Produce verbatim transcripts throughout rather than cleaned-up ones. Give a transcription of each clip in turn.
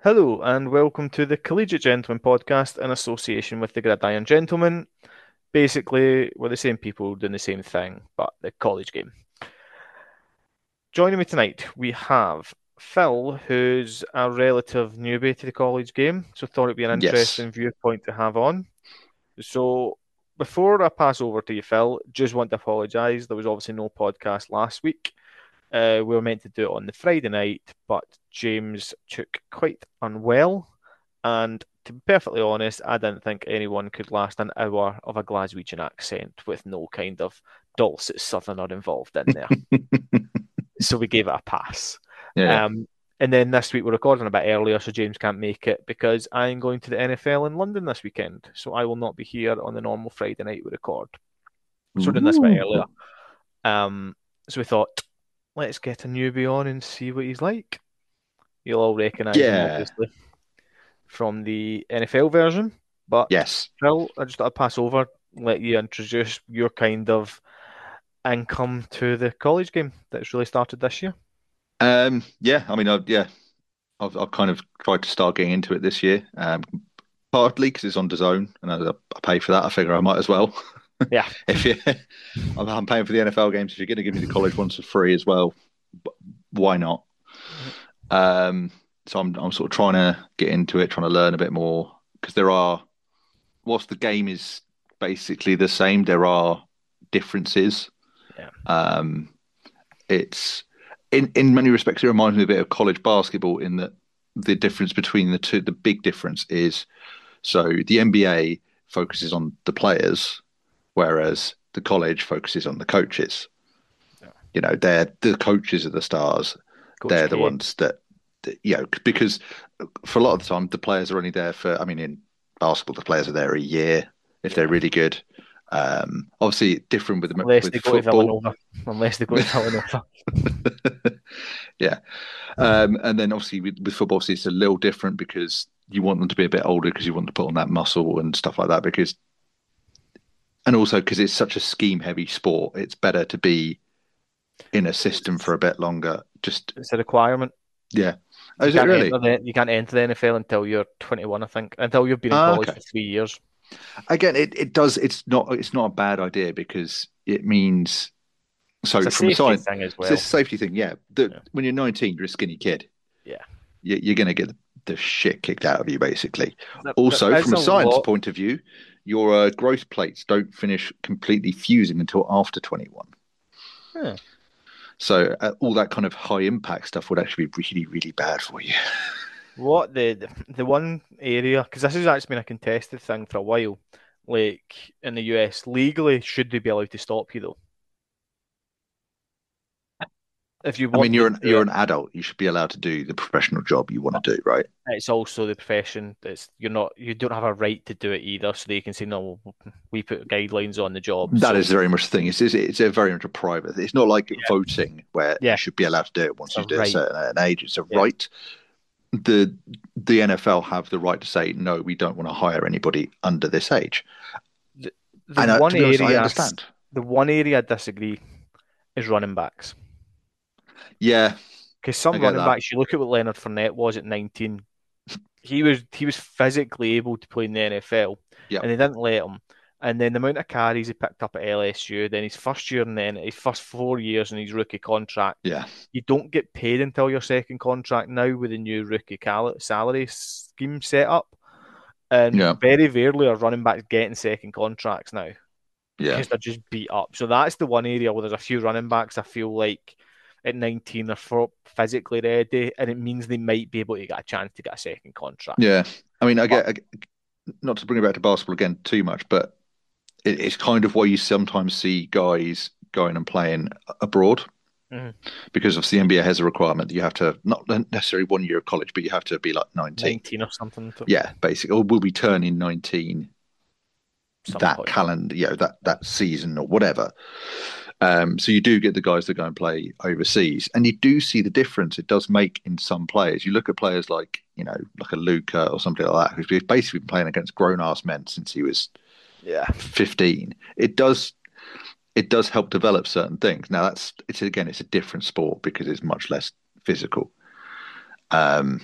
Hello and welcome to the Collegiate Gentleman podcast in association with the Gridiron Gentlemen. Basically, we're the same people doing the same thing, but the college game. Joining me tonight, we have Phil, who's a relative newbie to the college game, so thought it'd be an Yes. interesting viewpoint to have on. So, before I pass over to you, Phil, just want to apologise. There was obviously no podcast last week. Uh, we were meant to do it on the Friday night, but James took quite unwell. And to be perfectly honest, I didn't think anyone could last an hour of a Glaswegian accent with no kind of dulcet southerner involved in there. So we gave it a pass. Yeah. Um, and then this week we're recording a bit earlier, so James can't make it because I'm going to the N F L in London this weekend. So I will not be here on the normal Friday night we record. So we're doing this a bit earlier. Ooh. Um, so we thought, let's get a newbie on and see what he's like. You'll all recognise him, Yeah. obviously, from the N F L version. But Yes. Phil, I just thought I'd pass over, let you introduce your kind of income to the college game that's really started this year. Um, yeah. I mean, I, yeah, I've, I've kind of tried to start getting into it this year. Um, partly because it's on D A Z N and I, I pay for that. I figure I might as well. Yeah, If you, I'm, I'm paying for the N F L games. If you're going to give me the college ones for free as well, why not? Um, so I'm I'm sort of trying to get into it, trying to learn a bit more because there are, whilst the game is basically the same, there are differences. yeah, Um, it's in in many respects, it reminds me a bit of college basketball in that the difference between the two, the big difference is so the N B A focuses on the players, whereas the college focuses on the coaches. yeah. You know, they're the coaches are the stars. Coach They're the K. ones that, that you know, because for a lot of the time the players are only there for. I mean, in basketball, the players are there a year if they're Yeah, really good. Um, obviously, different with unless with they go to football. Villanova. Unless they go to Villanova. Yeah. Um, and then obviously with, with football, obviously it's a little different because you want them to be a bit older because you want to put on that muscle and stuff like that. Because and also because it's such a scheme heavy sport, it's better to be in a system for It's, a bit longer. Just it's a requirement. yeah. Oh, You is it can't really? enter the you can't enter the N F L until you're twenty-one, I think. Until you've been in Ah, college okay. for three years. Again, it, it does. It's not. It's not a bad idea because it means. It's So a from a safety science, thing as it's a well. safety thing. Yeah. The, Yeah, when you're nineteen, you're a skinny kid. yeah. You, you're going to get the shit kicked out of you, basically. There, Also, there is from a a science lot. point of view, your uh, growth plates don't finish completely fusing until after twenty-one. Yeah. So uh, all that kind of high impact stuff would actually be really, really bad for you. What the the, the one area, because this has actually been a contested thing for a while, like in the U S, legally, should they be allowed to stop you though? If you I mean, want to you're do an you're it, an adult. You should be allowed to do the professional job you want to do, right? it's also the profession. It's you're not you don't have a right to do it either, so they can say no, we put guidelines on the job. That is So very much the thing. It's it's, it's a very much a private. It's not like yeah, voting where you yeah, should be allowed to do it it's once a you do a right. certain age. It's a Yeah. right. The the N F L have the right to say no. We don't want to hire anybody under this age. The, the And uh, one to be honest, I area, understand. the one area I disagree is running backs. Yeah, Because I some get running that. backs, you look at what Leonard Fournette was at nineteen. he was he was physically able to play in the N F L, Yeah, and they didn't let him. And then the amount of carries he picked up at L S U, then his first year, and then his first four years in his rookie contract, yeah, you don't get paid until your second contract now with the new rookie cal- salary scheme set up. And yeah, very rarely are running backs getting second contracts now yeah, because they're just beat up. So that's the one area where there's a few running backs I feel like at nineteen are physically ready, and it means they might be able to get a chance to get a second contract. yeah. I mean, I But get, I get not to bring it back to basketball again too much, but it, it's kind of why you sometimes see guys going and playing abroad mhm, because of the N B A has a requirement that you have to not necessarily one year of college, but you have to be like nineteen. nineteen or something at Yeah, basically, or will be turning nineteen some that point. calendar, you know, that Yeah. that season or whatever. Um, so you do get the guys that go and play overseas, and you do see the difference it does make in some players. You look at players like you know, like a Luca or somebody like that, who's basically been playing against grown ass men since he was Yeah. fifteen. It does it does help develop certain things. Now that's it's again it's a different sport because it's much less physical. Um,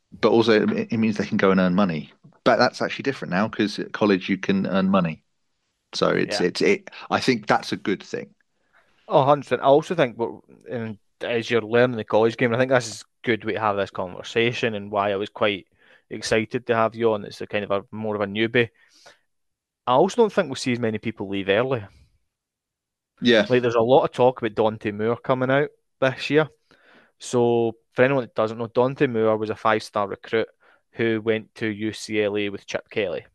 but also it, it means they can go and earn money. But that's actually different now because at college you can earn money. So it's Yeah. it's it. I think that's a good thing. Oh, one hundred percent. I also think what, and as you're learning the college game, I think this is a good way to have this conversation and why I was quite excited to have you on. It's a kind of a more of a newbie. I also don't think we'll see as many people leave early. Yeah, Like there's a lot of talk about Dante Moore coming out this year. So for anyone that doesn't know, Dante Moore was a five-star recruit who went to U C L A with Chip Kelly,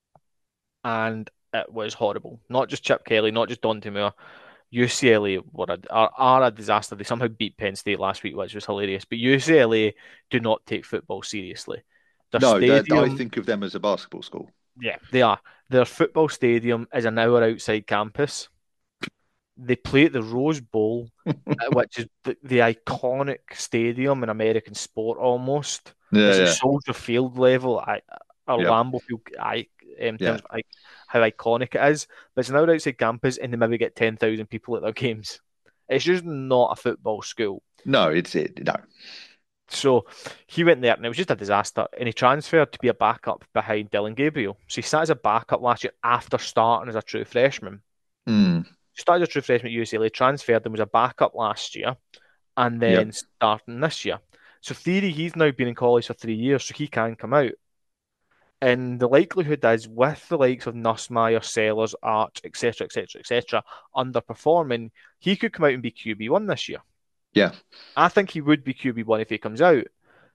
and it was horrible. Not just Chip Kelly, not just Dante Moore. U C L A were a, are, are a disaster. They somehow beat Penn State last week, which was hilarious. But U C L A do not take football seriously. Their no, that I stadium, think of them as a basketball school. yeah, they are. Their football stadium is an hour outside campus. They play at the Rose Bowl, uh, which is the, the iconic stadium in American sport almost. Yeah, It's at yeah, Soldier Field level, I, or yeah, Lambeau Field, I, in yeah. terms of like, how iconic it is. But it's an hour outside campus, and they maybe get ten thousand people at their games. It's just not a football school. No, it's it. No. So he went there, and it was just a disaster. And he transferred to be a backup behind Dylan Gabriel. So he sat as a backup last year after starting as a true freshman. Mm, Started as a true freshman at U C L A, transferred and was a backup last year, and then yep. starting this year. So theory, he's now been in college for three years, so he can come out. And the likelihood is, with the likes of Nussmeier, Sellers, Arch, et cetera, et cetera, et cetera, underperforming, he could come out and be Q B one this year. Yeah. I think he would be Q B one if he comes out.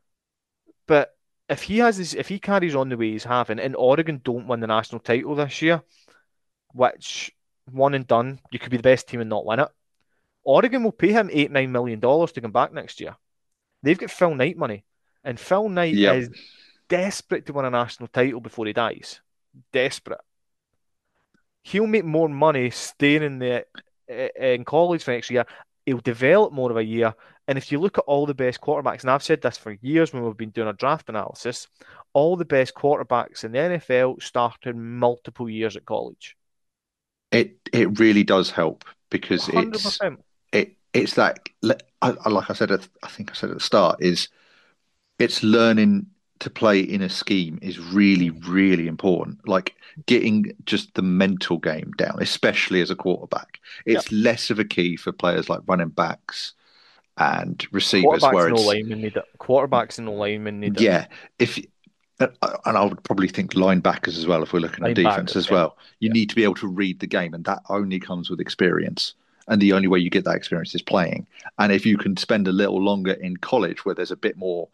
But if he has his, if he carries on the way he's having, and Oregon don't win the national title this year, which one and done, you could be the best team and not win it. Oregon will pay him eight, nine million dollars to come back next year. They've got Phil Knight money, and Phil Knight Yep. is desperate to win a national title before he dies. Desperate. He'll make more money staying in the in college for next year. He'll develop more of a year. And if you look at all the best quarterbacks, and I've said this for years when we've been doing our draft analysis, all the best quarterbacks in the N F L started multiple years at college. It it really does help because it's one hundred percent. it it's like like I said at, I think I said at the start is it's learning to play in a scheme is really really important. Like getting just the mental game down, especially as a quarterback. Yep. It's less of a key for players like running backs and receivers Quarterbacks where and no it's linemen need it. Quarterbacks and no linemen need it. yeah, if and I would probably think linebackers as well if we're looking at defense Linebackers, as yeah. well. You Yeah. need to be able to read the game, and that only comes with experience. And the only way you get that experience is playing. And if you can spend a little longer in college, where there's a bit more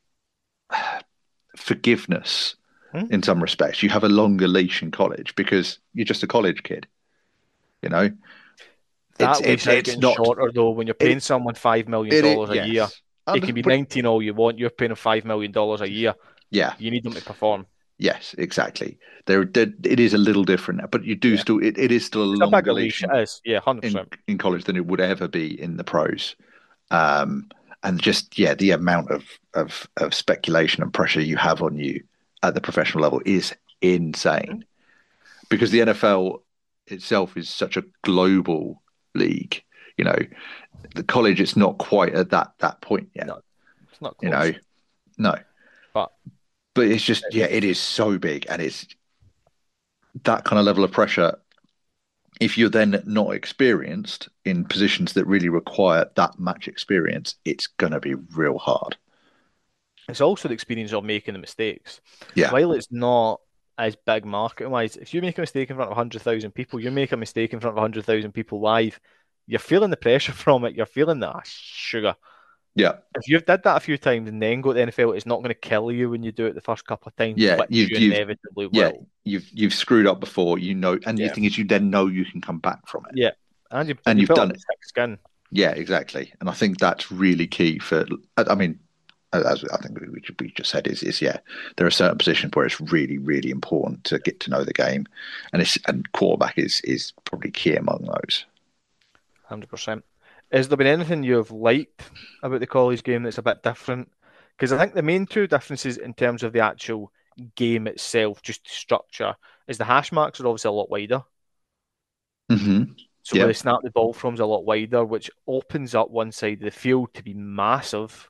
forgiveness Hmm? in some respects, you have a longer leash in college because you're just a college kid. You know, it's That it's leash is it's getting not shorter though. When you're paying it someone five million it, it dollars a year, yes, it and can be but nineteen all you want. You're paying them five million dollars a year. yeah, You need them to perform. yes, exactly. There, there it is a little different now, but you do Yeah, still it, it is still a it's a longer bigger leash leash. in It is. Yeah, hundred in, percent. in college than it would ever be in the pros. Um, and just yeah, the amount of, of of speculation and pressure you have on you at the professional level is insane because the N F L itself is such a global league. You know, the college it's not quite at that that point yet. No, it's not You know, close. no, But but it's just yeah, it is so big and it's that kind of level of pressure. If you're then not experienced in positions that really require that much experience, it's going to be real hard. it's also the experience of making the mistakes. Yeah. While it's not as big market wise, if you make a mistake in front of one hundred thousand people, you make a mistake in front of one hundred thousand people live, you're feeling the pressure from it. You're feeling that sugar. Yeah. If you've did that a few times and then go to the N F L, it's not going to kill you when you do it the first couple of times, Yeah. which You've, you you've, inevitably yeah, will. you've, you've screwed up before, you know, and the Yeah. thing is, you then know you can come back from it. Yeah. And you And you you've built up done a it. thick skin. Yeah, exactly. And I think that's really key for, I mean, as I think we, we just said, is, is yeah, there are certain positions where it's really, really important to get to know the game. And it's, and quarterback is, is probably key among those. one hundred percent. Has there been anything you've liked about the college game that's a bit different? Because I think the main two differences in terms of the actual game itself, just structure, is the hash marks are obviously a lot wider. Mm-hmm. So where Yeah. they snap the ball from is a lot wider, which opens up one side of the field to be massive.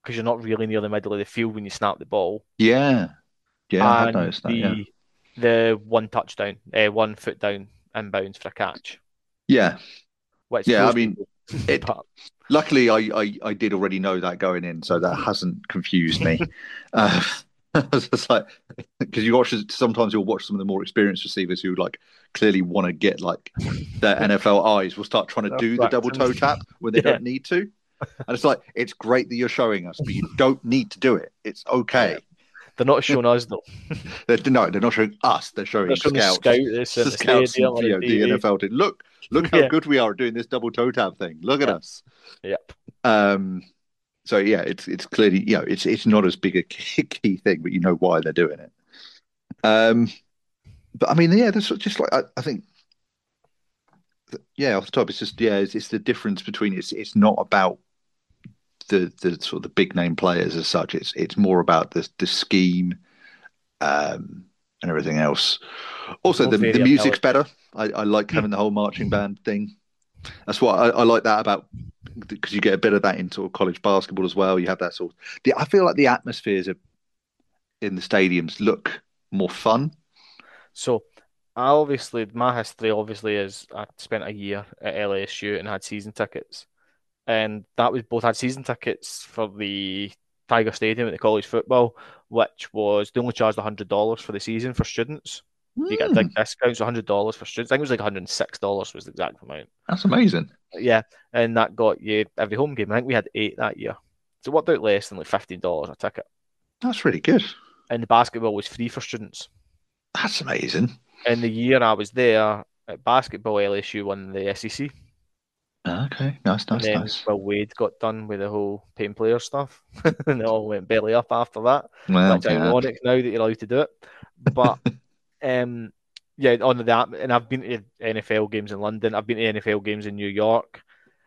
because you're not really near the middle of the field when you snap the ball, Yeah, yeah, I have and noticed that. Yeah, the the one touchdown, uh, one foot down inbounds for a catch, yeah, which yeah. I throws mean, people. it. But Luckily, I, I I did already know that going in, so that hasn't confused me. Uh, it's like because you watch sometimes you'll watch some of the more experienced receivers who like clearly want to get like their N F L eyes will start trying to do the double toe tap when they yeah, don't need to. And it's like, it's great that you're showing us, but you don't need to do it. It's yeah, okay. they're not showing us though. They're, no, they're not showing us. They're They're showing showing the scout scouts, that's in the scouts, stadium and or you the know the T V. N F L team. Look, look how Yeah, good we are doing this double toe tap thing. Look at yeah, us. yep. Um, so yeah, it's it's clearly you know it's it's not as big a key, key thing, but you know why they're doing it. Um, but I mean, yeah, that's just like I, I think, yeah, off the top, it's just yeah, it's, it's the difference between it's it's not about the the sort of the big name players as such. It's it's more about the the scheme um, and everything else. There's Also, more the the music's variability. better. I, I like having the whole marching band thing. That's what I, I like that about because you get a bit of that in sort of college basketball as well. You have that sort of the I feel like the atmospheres of, in the stadiums look more fun. So, I obviously my history obviously is I spent a year at L A S U and had season tickets, and that was both had season tickets for the Tiger Stadium at the college football, which was they only charged a hundred dollars for the season for students. You get a big Mm, discount, so a hundred dollars for students. I think it was like a hundred and six dollars was the exact amount. that's amazing. Yeah, and that got you every home game. I think we had eight that year, so it worked out less than like fifteen dollars a ticket. That's really good. And the basketball was free for students. That's amazing. And the year I was there at basketball, L S U won the S E C. Okay, nice, And nice, then nice. Will Wade got done with the whole paying player stuff, and it all went belly up after that. Well, Which yeah, ironic now that you're allowed to do it, but um, yeah, on that, and I've been to N F L games in London. I've been to N F L games in New York.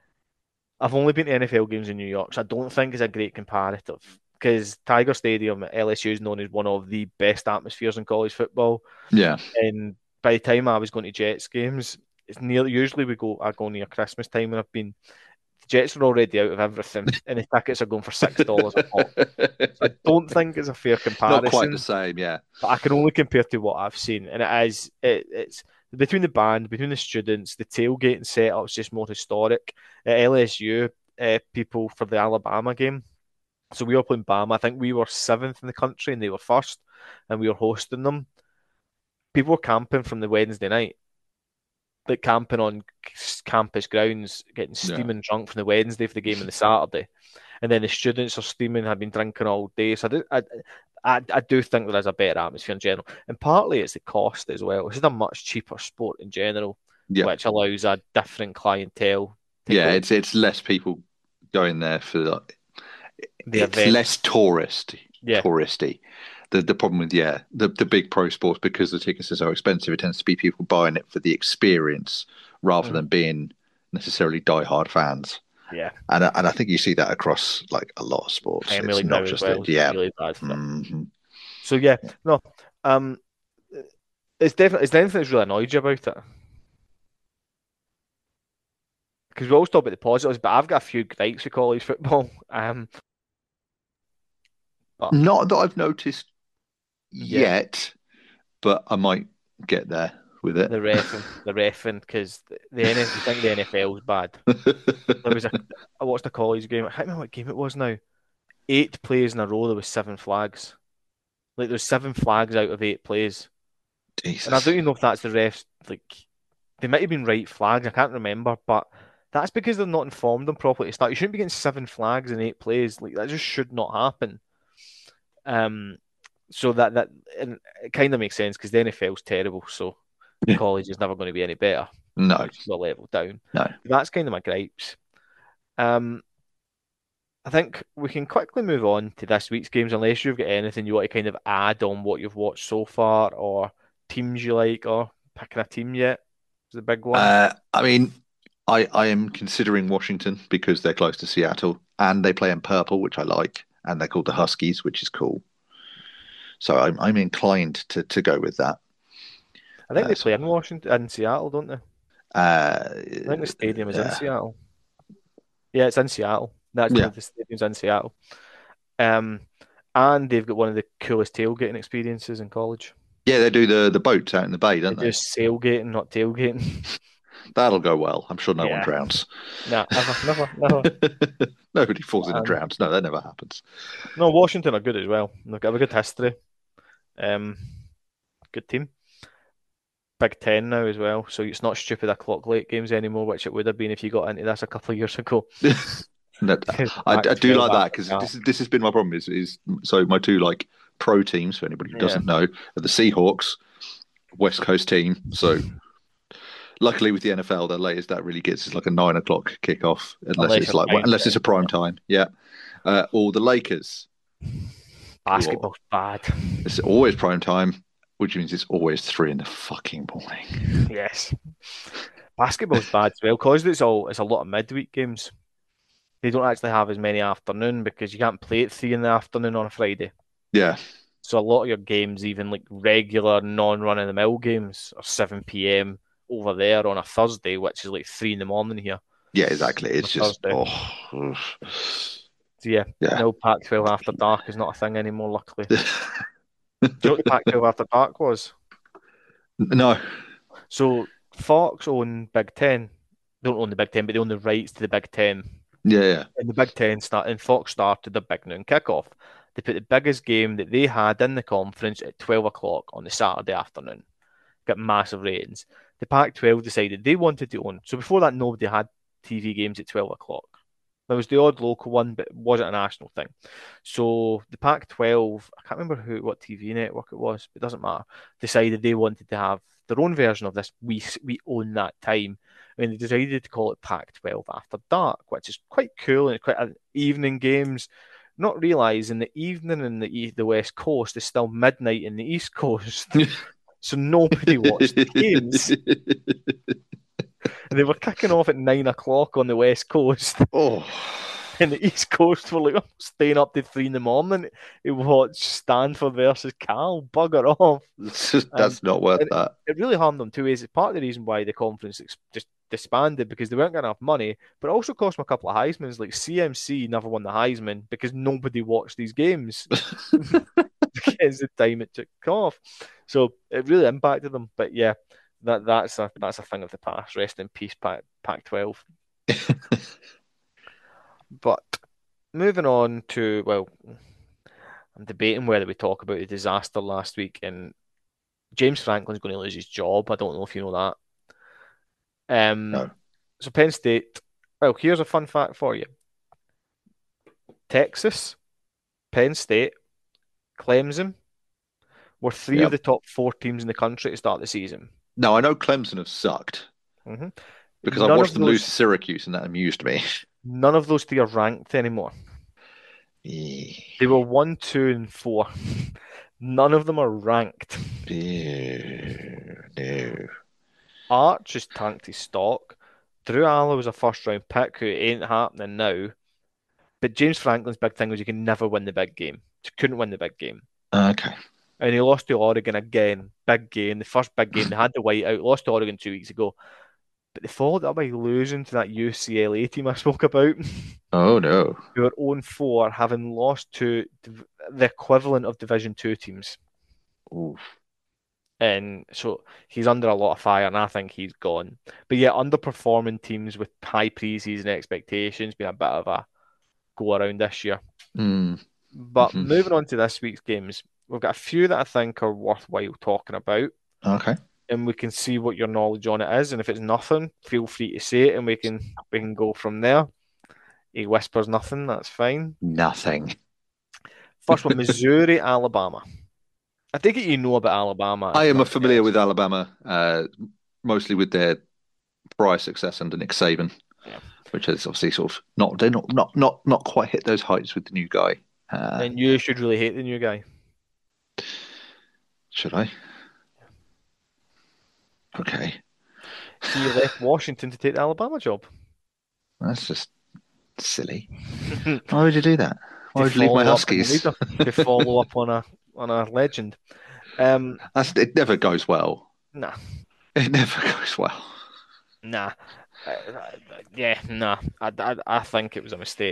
I've only been to N F L games in New York, so I don't think it's a great comparative because Tiger Stadium at L S U is known as one of the best atmospheres in college football. yeah. And by the time I was going to Jets games, it's nearly usually we go I go near Christmas time when I've been. The Jets are already out of everything, and the tickets are going for six dollars a pop. So I don't think it's a fair Not quite the comparison. same, yeah. But I can only compare to what I've seen, and it is it, it's between the band, between the students, the tailgating setup's just more historic. At L S U, uh, people for the Alabama game, so we were playing Bama. I think we were seventh in the country, and they were first, and we were hosting them. People were camping from the Wednesday night, like camping on campus grounds, getting Yeah. steaming drunk from the Wednesday for the game on the Saturday, and then the students are steaming, have been drinking all day. So I do, I, I, I do think there is a better atmosphere in general, and partly it's the cost as well. It's just a much cheaper sport in general, Yeah. which allows a different clientele to Yeah, go. it's it's less people going there for like, The it's event, less tourist yeah, touristy. The the problem with yeah, the the big pro sports because the tickets are so expensive, it tends to be people buying it for the experience rather mhm, than being necessarily diehard fans. yeah. And I- and I think you see that across like a lot of sports. Premier It's League now not as just that, well is yeah. really bad for it. hmm So yeah, no, um, it's definitely is there anything that's really annoyed you about it? Because we always talk about the positives, but I've got a few gripes with college football. Um, but Not that I've noticed yeah, yet, but I might get there with it. the refing, the refing, because the, the N F, you think the N F L is bad. There was a, I watched a college game. I can't remember what game it was now. Eight plays in a row, there was seven flags. Like there's seven flags out of eight plays, and I don't Jesus. even know if that's the refs. Like they might have been right flags. I can't remember, but that's because they're not informed them properly to start. You shouldn't be getting seven flags in eight plays. Like that just should not happen. Um, so that that and it kind of makes sense because the N F L's terrible, so Yeah. college is never going to be any better. No, We'll just go a level down. no. That's kind of my gripes. Um, I think we can quickly move on to this week's games, unless you've got anything you want to kind of add on what you've watched so far, or teams you like, or picking a team yet. Is the big one. Uh, I mean, I I am considering Washington because they're close to Seattle and they play in purple, which I like, and they're called the Huskies, which is cool. So I'm I'm inclined to to go with that. I think Uh, they so, play in Washington, in Seattle, don't they? I uh, think the stadium is in yeah, Seattle. Yeah, it's in Seattle. That's the, yeah. the stadium's in Seattle. Um, and they've got one of the coolest tailgating experiences in college. Yeah, they do the the boats out in the bay, They don't do they? sailgating, not tailgating. That'll go well. I'm sure no one Yeah. drowns. Nah, ever, never, never. Nobody falls in and Um, drowns. No, that never happens. no, Washington are good as well. They've got a good history. Um, good team. Big Ten now as well, so it's not stupid o'clock late games anymore, which it would have been if you got into this a couple of years ago. No, I, I do Pac twelve like that after because that. this is this has been my problem. Is is so my two like pro teams for anybody who Yeah, doesn't know are the Seahawks, West Coast team. So luckily with the N F L, the latest that really gets is like a nine o'clock kickoff, unless unless it's you're like trying unless to. it's a prime time. Yeah, uh, or the Lakers, who are Basketball's bad. it's always prime time, which means it's always three in the fucking morning. Yes, basketball's bad as well because it's all it's a lot of midweek games. They don't actually have as many afternoon because you can't play at three in the afternoon on a Friday. Yeah, So a lot of your games, even like regular non-run of the mill games, are seven p m over there on a Thursday, which is like three in the morning here yeah, exactly. on It's just Thursday. oh, So yeah, yeah. no Pac twelve after dark is not a thing anymore, luckily. Do you know what the Pac twelve after dark was? No, So Fox own Big Ten. They don't own the Big Ten, but they own the rights to the Big Ten. yeah, yeah. And the Big Ten start and Fox started the big noon kickoff. They put the biggest game that they had in the conference at twelve o'clock on the Saturday afternoon. Got massive ratings. The Pac twelve decided they wanted to own. So before that, nobody had T V games at twelve o'clock. There was the odd local one, but it wasn't a national thing. So the Pac twelve, I can't remember who, what T V network it was, but it doesn't matter. Decided they wanted to have their own version of this. We we own that time, and they decided to call it Pac twelve After Dark, which is quite cool and it's quite an evening games. Not realizing the evening in the e- the West Coast is still midnight in the East Coast, so nobody watched the games. And they were kicking off at nine o'clock on the West Coast. Oh, And the East Coast were like staying up to three in the morning to watch Stanford versus Cal. Bugger off. it's just, And, that's not worth and that. it really harmed them two ways. It's part of the reason why the conference ex- just disbanded because they weren't getting enough money, but it also cost them a couple of Heismans. Like C M C never won the Heisman because nobody watched these games because the time it took off. So it really impacted them. But yeah, that that's a that's a thing of the past. Rest in peace, Pac Pac twelve. But moving on to, well, I'm debating whether we talk about the disaster last week and James Franklin's going to lose his job. I don't know if you know that. Um, No. so Penn State. Well, here's a fun fact for you: Texas, Penn State, Clemson were three of Yep. the top four teams in the country to start the season. No, I know Clemson have sucked hmm because I None watched of them lose to those, Syracuse and that amused me. none of those three are ranked anymore. Ew. They were one, two, and four. None of them are ranked. Ew. No. Arch has tanked his stock. Drew Aller was a first round pick who ain't happening now. But James Franklin's big thing was you can never win the big game. He couldn't win the big game. Okay. And he lost to Oregon again. Big game. The first big game. They had the whiteout. Lost to Oregon two weeks ago. But they followed up by losing to that U C L A team I spoke about. Oh no. Who are oh and four, having lost to the equivalent of Division two teams. Oof. And so he's under a lot of fire, and I think he's gone. But yeah, underperforming teams with high preseason expectations been a bit of a go around this year. Mm. But Mhm. moving on to this week's games, we've got a few that I think are worthwhile talking about, Okay. and we can see what your knowledge on it is. And if it's nothing, feel free to say it, and we can we can go from there. He whispers nothing, that's fine. Nothing. First one, Missouri, Alabama. I think you know about Alabama. I if am nothing familiar else. with Alabama, uh, mostly with their prior success under Nick Saban, Yeah. which has obviously sort of not they're not not not not quite hit those heights with the new guy. Uh, And you should really hate the new guy. should I? Okay, He left Washington to take the Alabama job. that's just silly. To Why would you do that? Why would you leave my follow up on the Huskies? leader, to follow up on a on a legend. Um, That's it. Never goes well. nah, It never goes well. nah, Uh, uh, yeah, nah. I, I I think it was a mistake.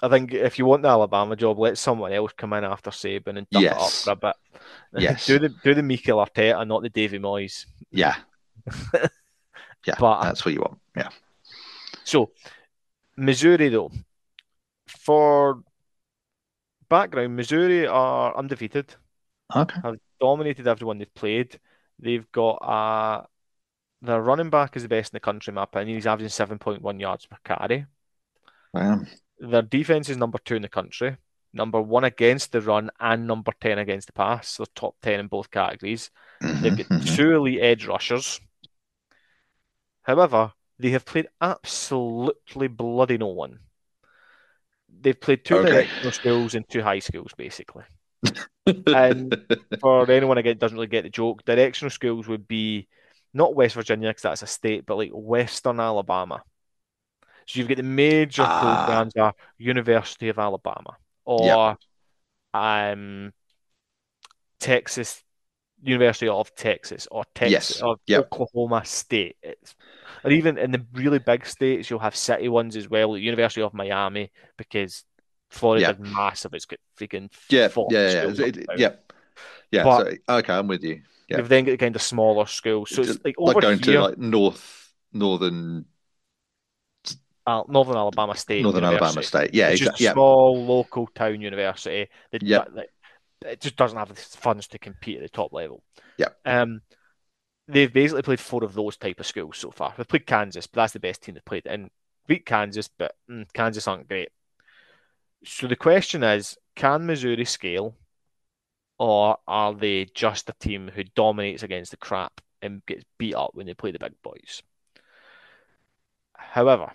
I think if you want the Alabama job, let someone else come in after Saban and duff it up Yes. for a bit. Yes. do the do the Mikel Arteta, not the Davy Moyes. Yeah. Yeah. But That's what you want. Yeah. so Missouri though, for background, Missouri are undefeated, Okay. have dominated everyone they've played. They've got uh their running back is the best in the country, in my opinion. He's averaging seven point one yards per carry. Um, Their defense is number two in the country, number one against the run, and number ten against the pass. So top ten in both categories. They've mhm, got mhm. two elite edge rushers. However, they have played absolutely bloody no one. They've played two Okay. directional schools and two high schools, basically. And for anyone again doesn't really get the joke, directional schools would be not West Virginia because that's a state, but like Western Alabama. So you've got the major Ah, programs are University of Alabama yep, or um, Texas, University of Texas or Texas yes, or yep, Oklahoma State. It's, or even in the really big states, you'll have city ones as well, like University of Miami, because Florida's yep, massive. It's got freaking yep, forty yeah, yeah, schools yeah, up it, it- and down. yep, yeah. But So okay, I'm with you. you've Yep, then got the kind of smaller schools. So It's it's like like over going to here, like North Northern uh, Northern Alabama State Northern Alabama University. State. Yeah, It's just a exactly. Yep, small local town university that, yep, that, that it just doesn't have the funds to compete at the top level. yep. Um, they've basically played four of those type of schools so far. They've played Kansas, but that's the best team they've played, and beat Kansas, but mm, Kansas aren't great. So the question is, can Missouri scale, or are they just a team who dominates against the crap and gets beat up when they play the big boys? However,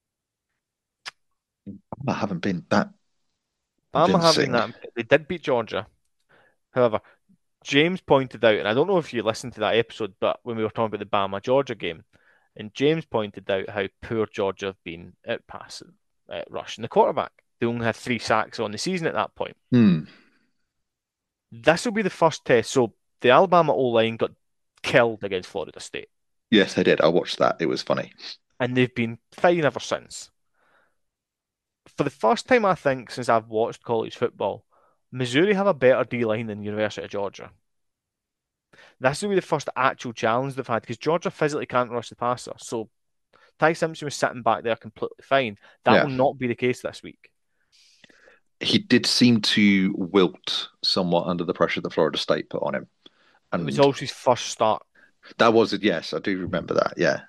I haven't been that I'm having convincing. that. They did beat Georgia. However, James pointed out, and I don't know if you listened to that episode, but when we were talking about the Bama Georgia game, and James pointed out how poor Georgia have been at passing, at rushing the quarterback. They only had three sacks on the season at that point. Hmm. This will be the first test. So the Alabama O line got killed against Florida State, Yes, I did. I watched that. It was funny. and they've been fine ever since. For the first time, I think, since I've watched college football, Missouri have a better D line than University of Georgia. This will be the first actual challenge they've had because Georgia physically can't rush the passer. So Ty Simpson was sitting back there completely fine. That will Yeah, not be the case this week. he did seem to wilt somewhat under the pressure that Florida State put on him, It was and also his first start. that was it. Yes, I do remember that. Yeah.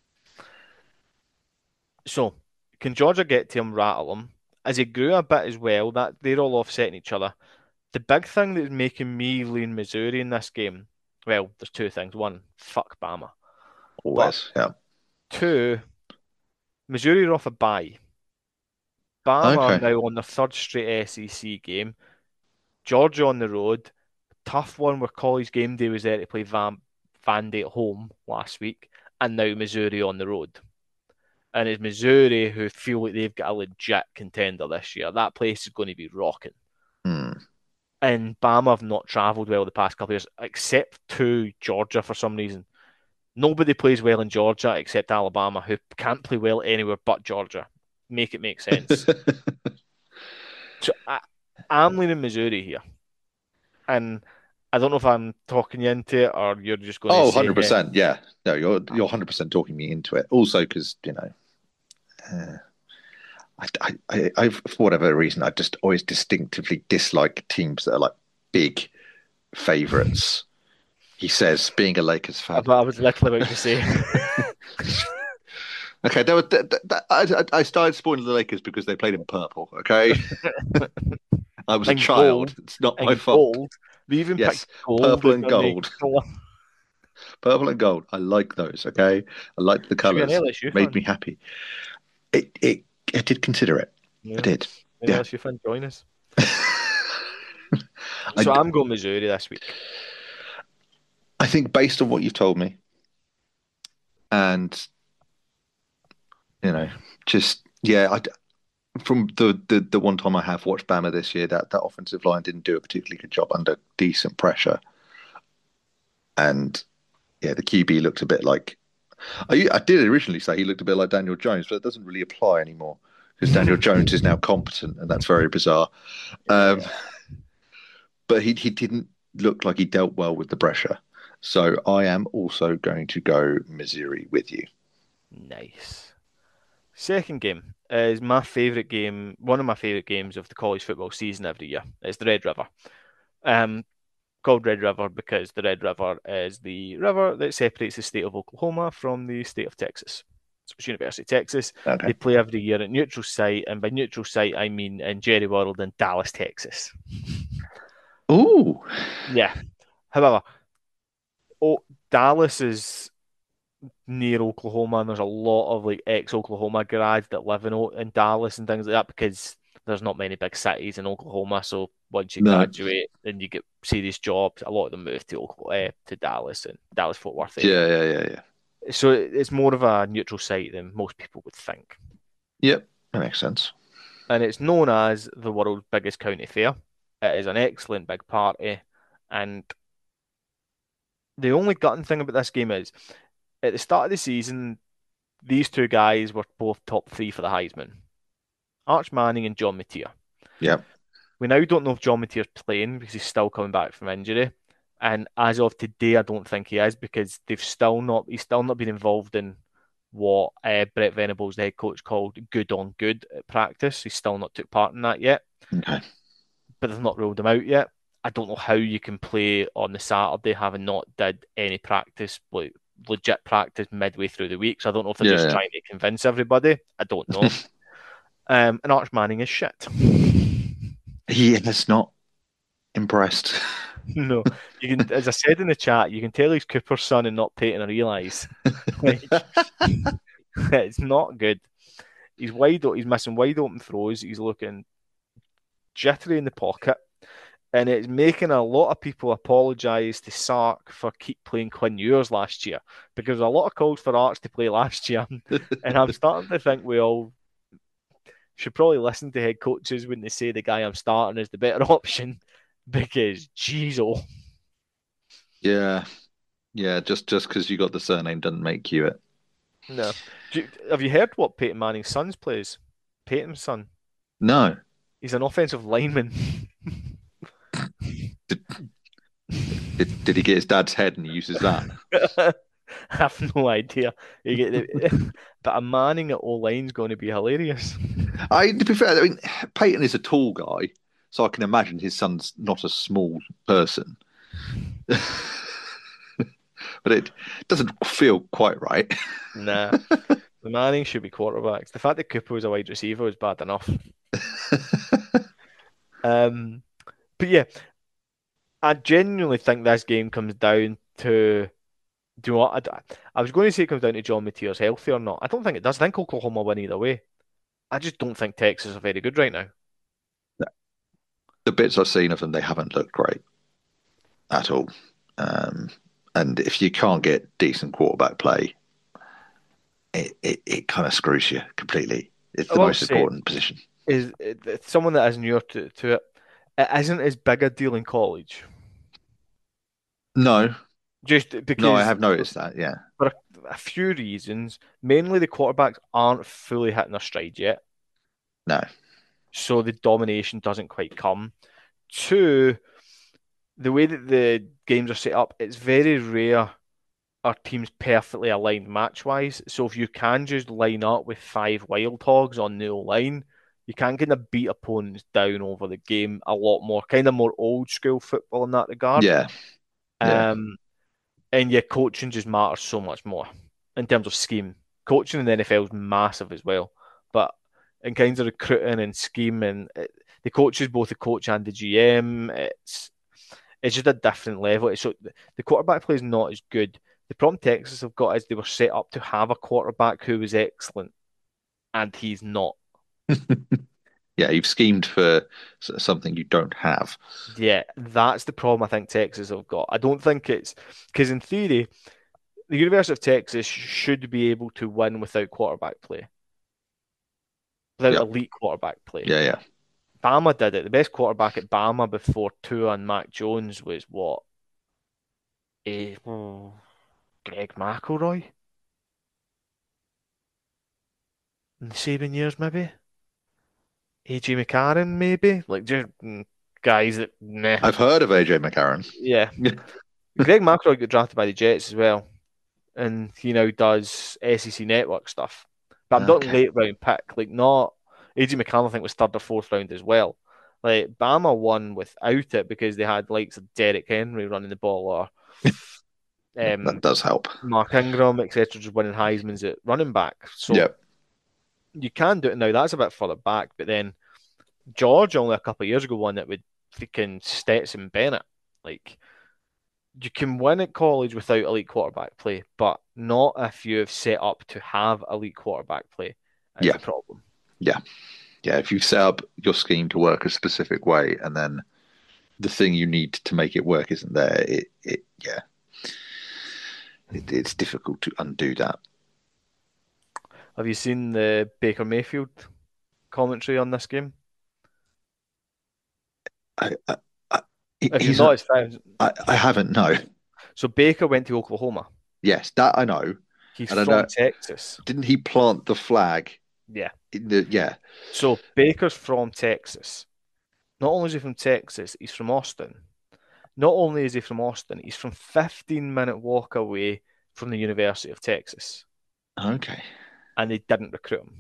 So can Georgia get to him, rattle him? As he grew a bit as well, that they're all offsetting each other. The big thing that's making me lean Missouri in this game, well, there's two things. One, fuck Bama. But Always. Yeah. two, Missouri are off a bye. Bama are Okay. now on their third straight S E C game. Georgia on the road. Tough one where College Game Day was there to play Van Vandy at home last week, and now Missouri on the road. And it's Missouri who feel like they've got a legit contender this year. That place is going to be rocking. Hmm. And Bama have not travelled well the past couple of years, except to Georgia for some reason. Nobody plays well in Georgia except Alabama, who can't play well anywhere but Georgia. Make it make sense. So I, I'm leaning Missouri here. And I don't know if I'm talking you into it or you're just going to Oh, say, yeah, one hundred percent. Yeah. No, you're you're one hundred percent talking me into it. Also, because, you know, uh, I, I, I, I, for whatever reason, I just always distinctively dislike teams that are like big favorites. He says, being a Lakers fan. I was literally about to say. Okay, there were, th- th- th- I, I started spoiling the Lakers because they played in purple. Okay, I was a And child. gold, It's not my and fault. gold. They even picked Yes, gold purple as and their main gold. color. Purple and gold. I like those. Okay, I liked the Should be an colors. L S U Made fan. me happy. It, it, I did consider it. I Yeah, did. an Yeah. L S U fan, join us. I, So I'm going Missouri this week. I think based on what you've told me, and you know, just yeah, I, from the, the the one time I have watched Bama this year, that that offensive line didn't do a particularly good job under decent pressure, and yeah, the Q B looked a bit like I, I did originally say he looked a bit like Daniel Jones, but it doesn't really apply anymore because Daniel Jones is now competent, and that's very bizarre. Um, Yeah, but he he didn't look like he dealt well with the pressure. So I am also going to go Missouri with you. nice. Second game is my favourite game, one of my favourite games of the college football season every year. It's the Red River. Um, called Red River because the Red River is the river that separates the state of Oklahoma from the state of Texas. So it's University of Texas. Okay. They play every year at neutral site, and by neutral site I mean in Jerry World in Dallas, Texas. Ooh, Yeah. However, oh, Dallas is near Oklahoma, and there's a lot of like ex-Oklahoma grads that live in in Dallas and things like that because there's not many big cities in Oklahoma. So once you no. graduate and you get serious jobs, a lot of them move to Oklahoma, uh, to Dallas and Dallas Fort Worth area. Yeah, yeah, yeah, yeah. So it's more of a neutral site than most people would think, Yep, that makes sense. and it's known as the world's biggest county fair. It is an excellent big party, and the only gutting thing about this game is at the start of the season, these two guys were both top three for the Heisman. Arch Manning and John Mateer. Yep. We now don't know if John Mateer's playing because he's still coming back from injury. And as of today, I don't think he is because they've still not he's still not been involved in what uh, Brett Venables, the head coach, called good on good at practice. He's still not took part in that yet, Okay. but they've not ruled him out yet. I don't know how you can play on the Saturday having not did any practice, like legit practice midway through the week. So I don't know if they're just Yeah, trying to convince everybody. I don't know. yeah. Um, and Arch Manning is shit. He is not impressed. No, you can, as I said in the chat, you can tell he's Cooper's son and not Peyton or Eli's. Like, it's not good. He's wide, he's missing wide open throws. He's looking jittery in the pocket, and it's making a lot of people apologise to Sark for keep playing Quinn Ewers last year because a lot of calls for Arch to play last year, and I'm starting to think we all should probably listen to head coaches when they say the guy I'm starting is the better option because jeez, oh Yeah, yeah. Just just because you got the surname doesn't make you it. no. Do you, have you heard what Peyton Manning's son's plays? Peyton's son. No. He's an offensive lineman. Did, did did he get his dad's head and he uses that? I have no idea. You get the, but a Manning at O line's going to be hilarious. I to be fair, I mean Peyton is a tall guy, so I can imagine his son's not a small person. But it doesn't feel quite right. Nah, the Manning should be quarterbacks. The fact that Cooper was a wide receiver was bad enough. Um, but yeah, I genuinely think this game comes down to. Do you know what? I, I was going to say it comes down to John Mateer's healthy or not. I don't think it does. I think Oklahoma win either way. I just don't think Texas are very good right now. The bits I've seen of them, they haven't looked great at all. Um, and if you can't get decent quarterback play, it, it, it kind of screws you completely. It's I the will most say important position. is it's someone that is newer to, to it. It isn't as big a deal in college, No, just no, I because have noticed that. Yeah, for a, a few reasons. Mainly, the quarterbacks aren't fully hitting their stride yet, no, so the domination doesn't quite come. Two, the way that the games are set up, it's very rare our teams perfectly aligned match wise. So if you can just line up with five wild hogs on the line, you can kind of beat opponents down over the game a lot more, kind of more old school football in that regard. yeah, yeah, Um, and your coaching just matters so much more in terms of scheme. Coaching in the N F L is massive as well, but in kinds of recruiting and scheme, and it, the coach is both the coach and the G M. It's it's just a different level. So the quarterback play is not as good. The problem Texas have got is they were set up to have a quarterback who was excellent, and he's not. yeah. You've schemed for something you don't have. Yeah, that's the problem I think Texas have got. I don't think it's because in theory, the University of Texas should be able to win without quarterback play, without Yeah, elite quarterback play. yeah, yeah. Bama did it. The best quarterback at Bama before Tua and Mac Jones was what? Eh, oh, Greg McElroy in the Saban years, maybe. A J McCarron, maybe? Like, just mm, guys that, nah. I've heard of A J McCarron. Yeah. Greg McElroy got drafted by the Jets as well, and he now does S E C Network stuff. But I'm talking Okay. late round pick, like not A J McCarron. I think was third or fourth round as well. Like Bama won without it because they had likes of Derrick Henry running the ball or That um, does help. Mark Ingram, et cetera, just winning Heisman's at running back. So Yep. you can do it now. That's a bit further back, but then Georgia only a couple of years ago won it with freaking Stetson Bennett. Like you can win at college without elite quarterback play, but not if you have set up to have elite quarterback play. Is Yeah. the problem. Yeah. Yeah. If you've set up your scheme to work a specific way and then the thing you need to make it work isn't there, it, it yeah, it, it's difficult to undo that. Have you seen the Baker Mayfield commentary on this game? I, I, I If you've he's not, a, it's fine. I, I haven't, no. So Baker went to Oklahoma. Yes, that I know. He's And I know, from Texas. didn't he plant the flag Yeah. in the, yeah. So Baker's from Texas. Not only is he from Texas, he's from Austin. Not only is he from Austin, he's from fifteen minute walk away from the University of Texas, Okay. and they didn't recruit him.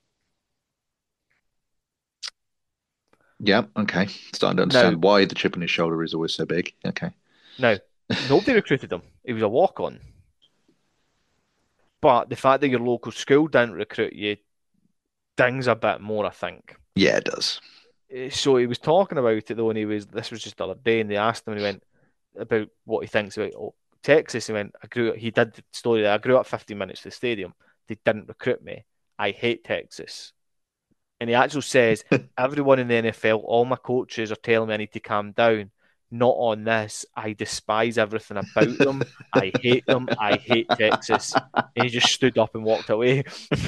Yeah, okay. Starting to Now, understand why the chip on his shoulder is always so big. Okay. now, nobody recruited him. He was a walk on. But the fact that your local school didn't recruit you dings a bit more, I think. Yeah, it does. Eh, So he was talking about it though, and he was this was just the other day, and they asked him, and he went about what he thinks about oh, Texas. He went, I grew. He did the story that I grew up fifteen minutes to the stadium. They didn't recruit me. I hate Texas. And he actually says, everyone in the N F L, all my coaches are telling me I need to calm down. Not on this. I despise everything about them. I hate them. I hate Texas. And he just stood up and walked away.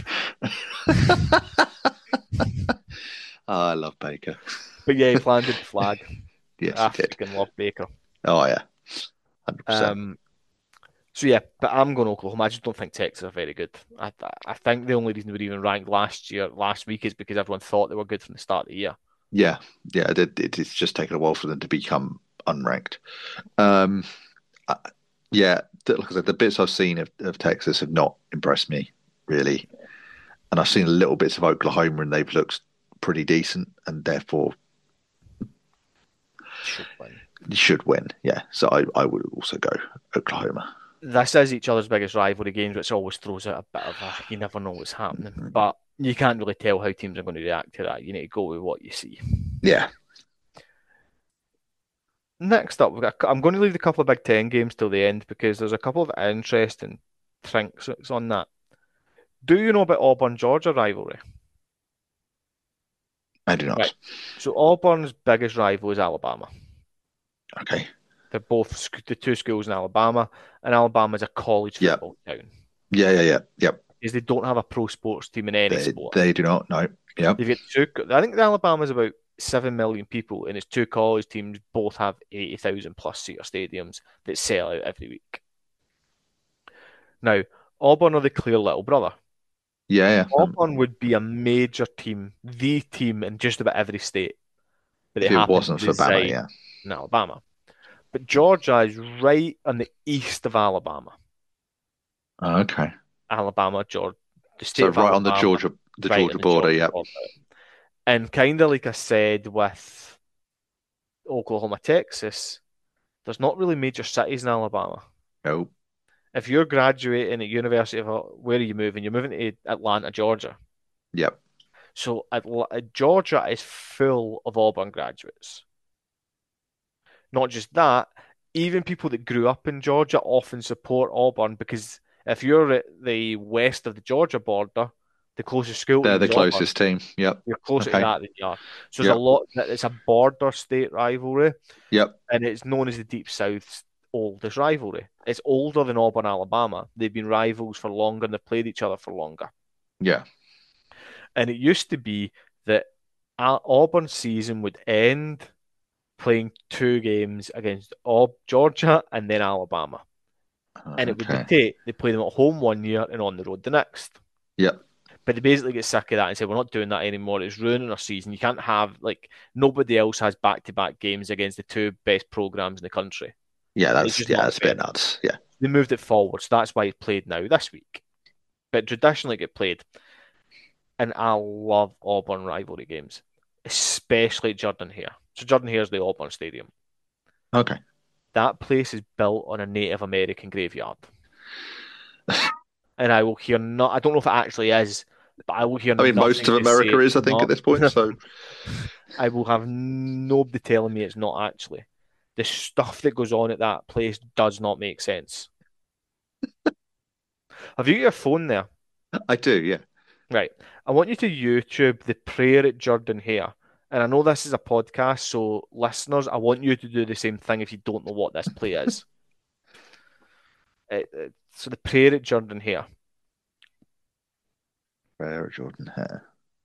Oh, I love Baker. But yeah, he planted the flag. Yes, I he did. freaking love Baker. Oh, yeah. one hundred percent. Um, so yeah, but I'm going Oklahoma. I just don't think Texas are very good. I I think the only reason they were even ranked last year, last week, is because everyone thought they were good from the start of the year. Yeah, yeah. It, it, it's just taken a while for them to become unranked. Um, I- yeah, the- like I said, the bits I've seen of, of Texas have not impressed me really, and I've seen little bits of Oklahoma, and they've looked pretty decent, and therefore Should win. should win. Yeah, so I, I would also go Oklahoma. This is each other's biggest rivalry games, which always throws out a bit of a you never know what's happening. But you can't really tell how teams are going to react to that. You need to go with what you see. Yeah, Next up, we've got, I'm going to leave the couple of Big Ten games till the end because there's a couple of interesting trinks on that. Do you know about Auburn Georgia rivalry? I do not. Right. So Auburn's biggest rival is Alabama. Okay. They're both sc- the two schools in Alabama, and Alabama's a college Yeah. football town Yeah, yeah, yeah, yep. because they don't have a pro sports team in any They sport. they do not. No. Yep. They've got two. I think the Alabama's about seven million people, and its two college teams both have eighty thousand plus seater stadiums that sell out every week. Now, Auburn are the clear little brother. Yeah, yeah. Um, Auburn would be a major team, the team in just about every state, but they if it happen wasn't to for Bama, reside yeah. in Alabama. But Georgia is right on the east of Alabama. Oh, okay. Alabama, Georgia, the state So of right on the Alabama, Georgia the right Georgia on the border, Georgia yeah. border. And kind of like I said with Oklahoma, Texas, there's not really major cities in Alabama. No. If you're graduating at University of, where are you moving? You're moving to Atlanta, Georgia. Yep. So Atla- Georgia is full of Auburn graduates. Not just that, even people that grew up in Georgia often support Auburn because if you're at the west of the Georgia border, the closest school to They're you the is Auburn. closest team. Yep. You're closer to Okay. that than you are. So there's a Yep. lot. It's a border state rivalry, Yep. and it's known as the Deep South's oldest rivalry. It's older than Auburn, Alabama. They've been rivals for longer and they've played each other for longer. Yeah. And it used to be that Al- Auburn's season would end playing two games against Aub- Georgia and then Alabama. And it would Okay. rotate. They play them at home one year and on the road the next. Yep. But they basically get sick of that and say, we're not doing that anymore. It's ruining our season. You can't have, like, nobody else has back to back games against the two best programs in the country. Yeah, It's that's just yeah, not that's a fair. bit nuts. Yeah. They moved it forward. So that's why it played now this week. But traditionally, it get played. And I love Auburn rivalry games, especially Jordan Hare. So Jordan Hare is the Auburn Stadium. Okay. That place is built on a Native American graveyard. And I will hear not, I don't know if it actually is, but I will hear I mean, most nothing of to say America it's is, I think, at not. this point. So I will have nobody telling me it's not actually. The stuff that goes on at that place does not make sense. Have you got your phone there? I do. Yeah. Right. I want you to YouTube the prayer at Jordan Hare. And I know this is a podcast, so listeners, I want you to do the same thing if you don't know what this play is. It, it, so the prayer at Jordan Hare. Rare Jordan Hare.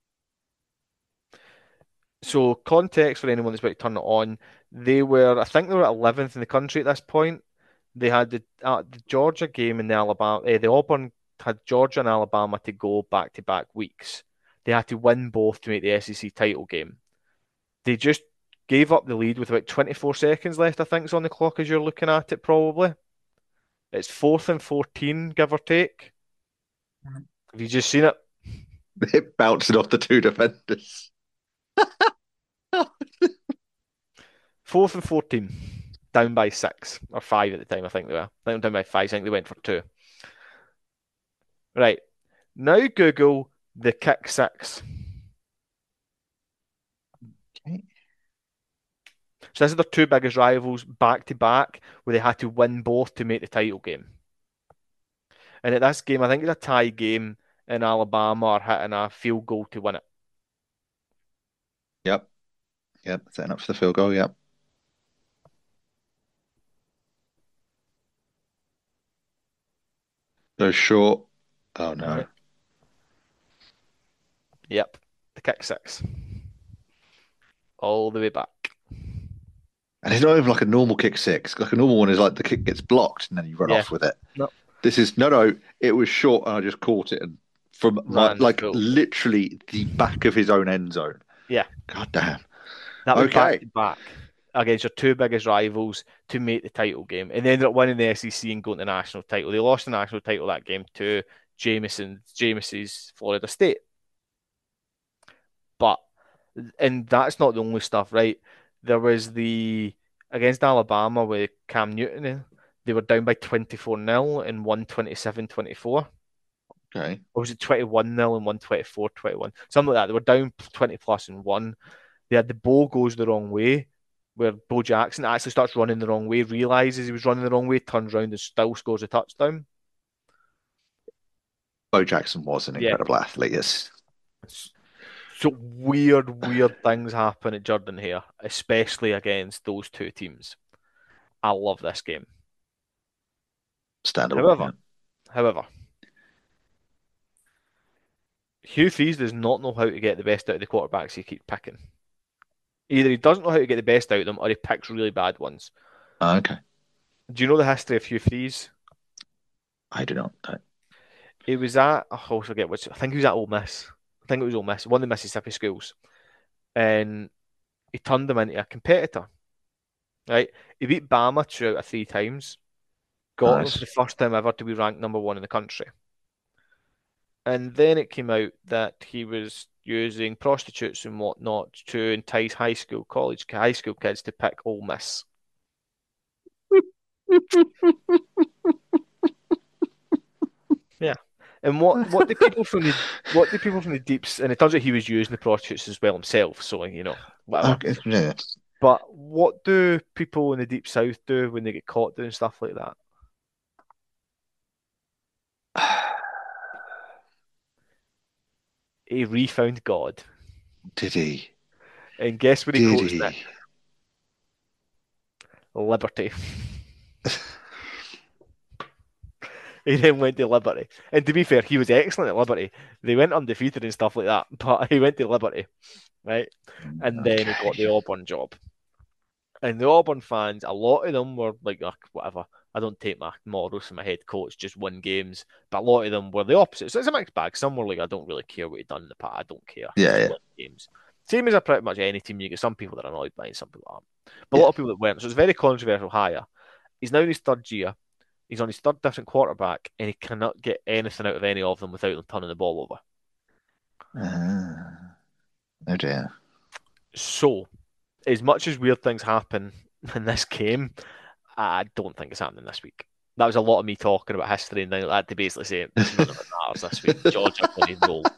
So context for anyone that's about to turn it on, they were, I think they were eleventh in the country at this point. They had the, uh, the Georgia game in the Alabama, eh, the Auburn had Georgia and Alabama to go back to back weeks. They had to win both to make the S E C title game. They just gave up the lead with about twenty-four seconds left, I think, is on the clock as you're looking at it, probably. It's fourth and fourteen, give or take. Have you just seen it? It bouncing off the two defenders. Fourth and fourteen, down by six or five at the time, I think they were. I think they were down by five. I think they went for two. Right. Now Google the kick six. Okay. So this is their two biggest rivals back to back, where they had to win both to make the title game. And at this game, I think it's a tie game, and Alabama are hitting a field goal to win it. Yep. Yep. Setting up for the field goal. Yep. Go short. Oh no. Uh-huh. Yep, the kick six. All the way back. And it's not even like a normal kick six. Like a normal one is like the kick gets blocked and then you run Yeah. off with it. No. This is no, no. It was short and I just caught it and from my Ran like full. literally the back of his own end zone. Yeah. God damn. That was Okay. back to back against your two biggest rivals to make the title game. And they ended up winning the S E C and going to the national title. They lost the national title that game to Jameson, James's Florida State. But, and that's not the only stuff, right? There was the, against Alabama with Cam Newton, they were down by twenty-four nil and won twenty-seven twenty-four. Okay. Or was it twenty-one nil and won twenty-four twenty-one? Something like that. They were down twenty plus and won. They had the ball goes the wrong way, where Bo Jackson actually starts running the wrong way, realizes he was running the wrong way, turns around and still scores a touchdown. Bo Jackson was an Yeah. incredible athlete. Yes. So weird, weird things happen at Jordan Hare, especially against those two teams. I love this game. Standard. However, however, Hugh Freeze does not know how to get the best out of the quarterbacks he keeps picking. Either he doesn't know how to get the best out of them, or he picks really bad ones. Oh, okay. Do you know the history of Hugh Freeze? I do not know. He was at, oh, I forget which, I think he was at Ole Miss. I think it was Ole Miss, one of the Mississippi schools. And he turned them into a competitor. Right? He beat Bama two out of three times. Got them for Nice. the first time ever to be ranked number one in the country. And then it came out that he was using prostitutes and whatnot to entice high school, college, high school kids to pick Ole Miss. Yeah. And what, what do people from the what do people from the deeps, and it turns out he was using the prostitutes as well himself, so you know, whatever. Okay. Yeah. But what do people in the deep south do when they get caught doing stuff like that? He refound God. Did he? And guess what he Did quotes he? next? Liberty. He then went to Liberty. And to be fair, he was excellent at Liberty. They went undefeated and stuff like that, but he went to Liberty, right? And then he got the Okay. Auburn job. And the Auburn fans, a lot of them were like, "Ugh, whatever. I don't take my morals from my head coach, just win games. But a lot of them were the opposite. So it's a mixed bag. Some were like, I don't really care what you've done in the past. I don't care. Yeah, Just yeah, win games. Same as a pretty much any team. You get some people that are annoyed by it, some people aren't. But a yeah. lot of people that weren't. So it's a very controversial hire. He's now in his third year. He's on his third different quarterback, and he cannot get anything out of any of them without them turning the ball over. Uh, oh dear. So, as much as weird things happen in this game, I don't think it's happening this week. That was a lot of me talking about history and things like that to basically say none of it matters this week. Georgia going to roll.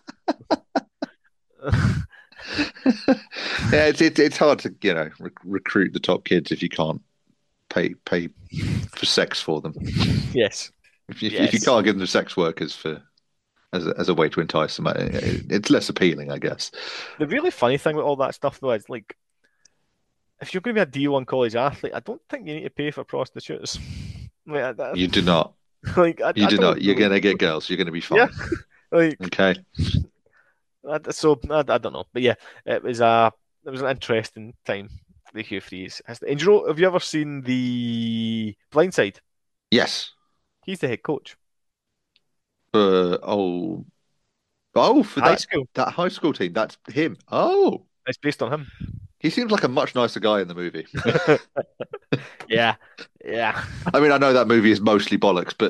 Yeah, it's it, it's hard to you know rec- recruit the top kids if you can't pay pay for sex for them. Yes. If you, if you Yes. can't give them sex workers for as a, as a way to entice them, it, it- it's less appealing, I guess. The really funny thing with all that stuff, though, is like, if you're going to be a D one college athlete, I don't think you need to pay for prostitutes. Like, I, I- You do not. like, I, You I do not. don't You're really- gonna get girls. You're gonna be Yeah. fine. Like, Okay. I, so I, I don't know, but yeah, it was a it was an interesting time for the Hugh Freeze. And do you know, have you ever seen the Blindside? Yes. He's the head coach. For oh oh for High that school. that high school team. That's him. Oh, It's based on him. he seems like a much nicer guy in the movie. Yeah, yeah. I mean, I know that movie is mostly bollocks, but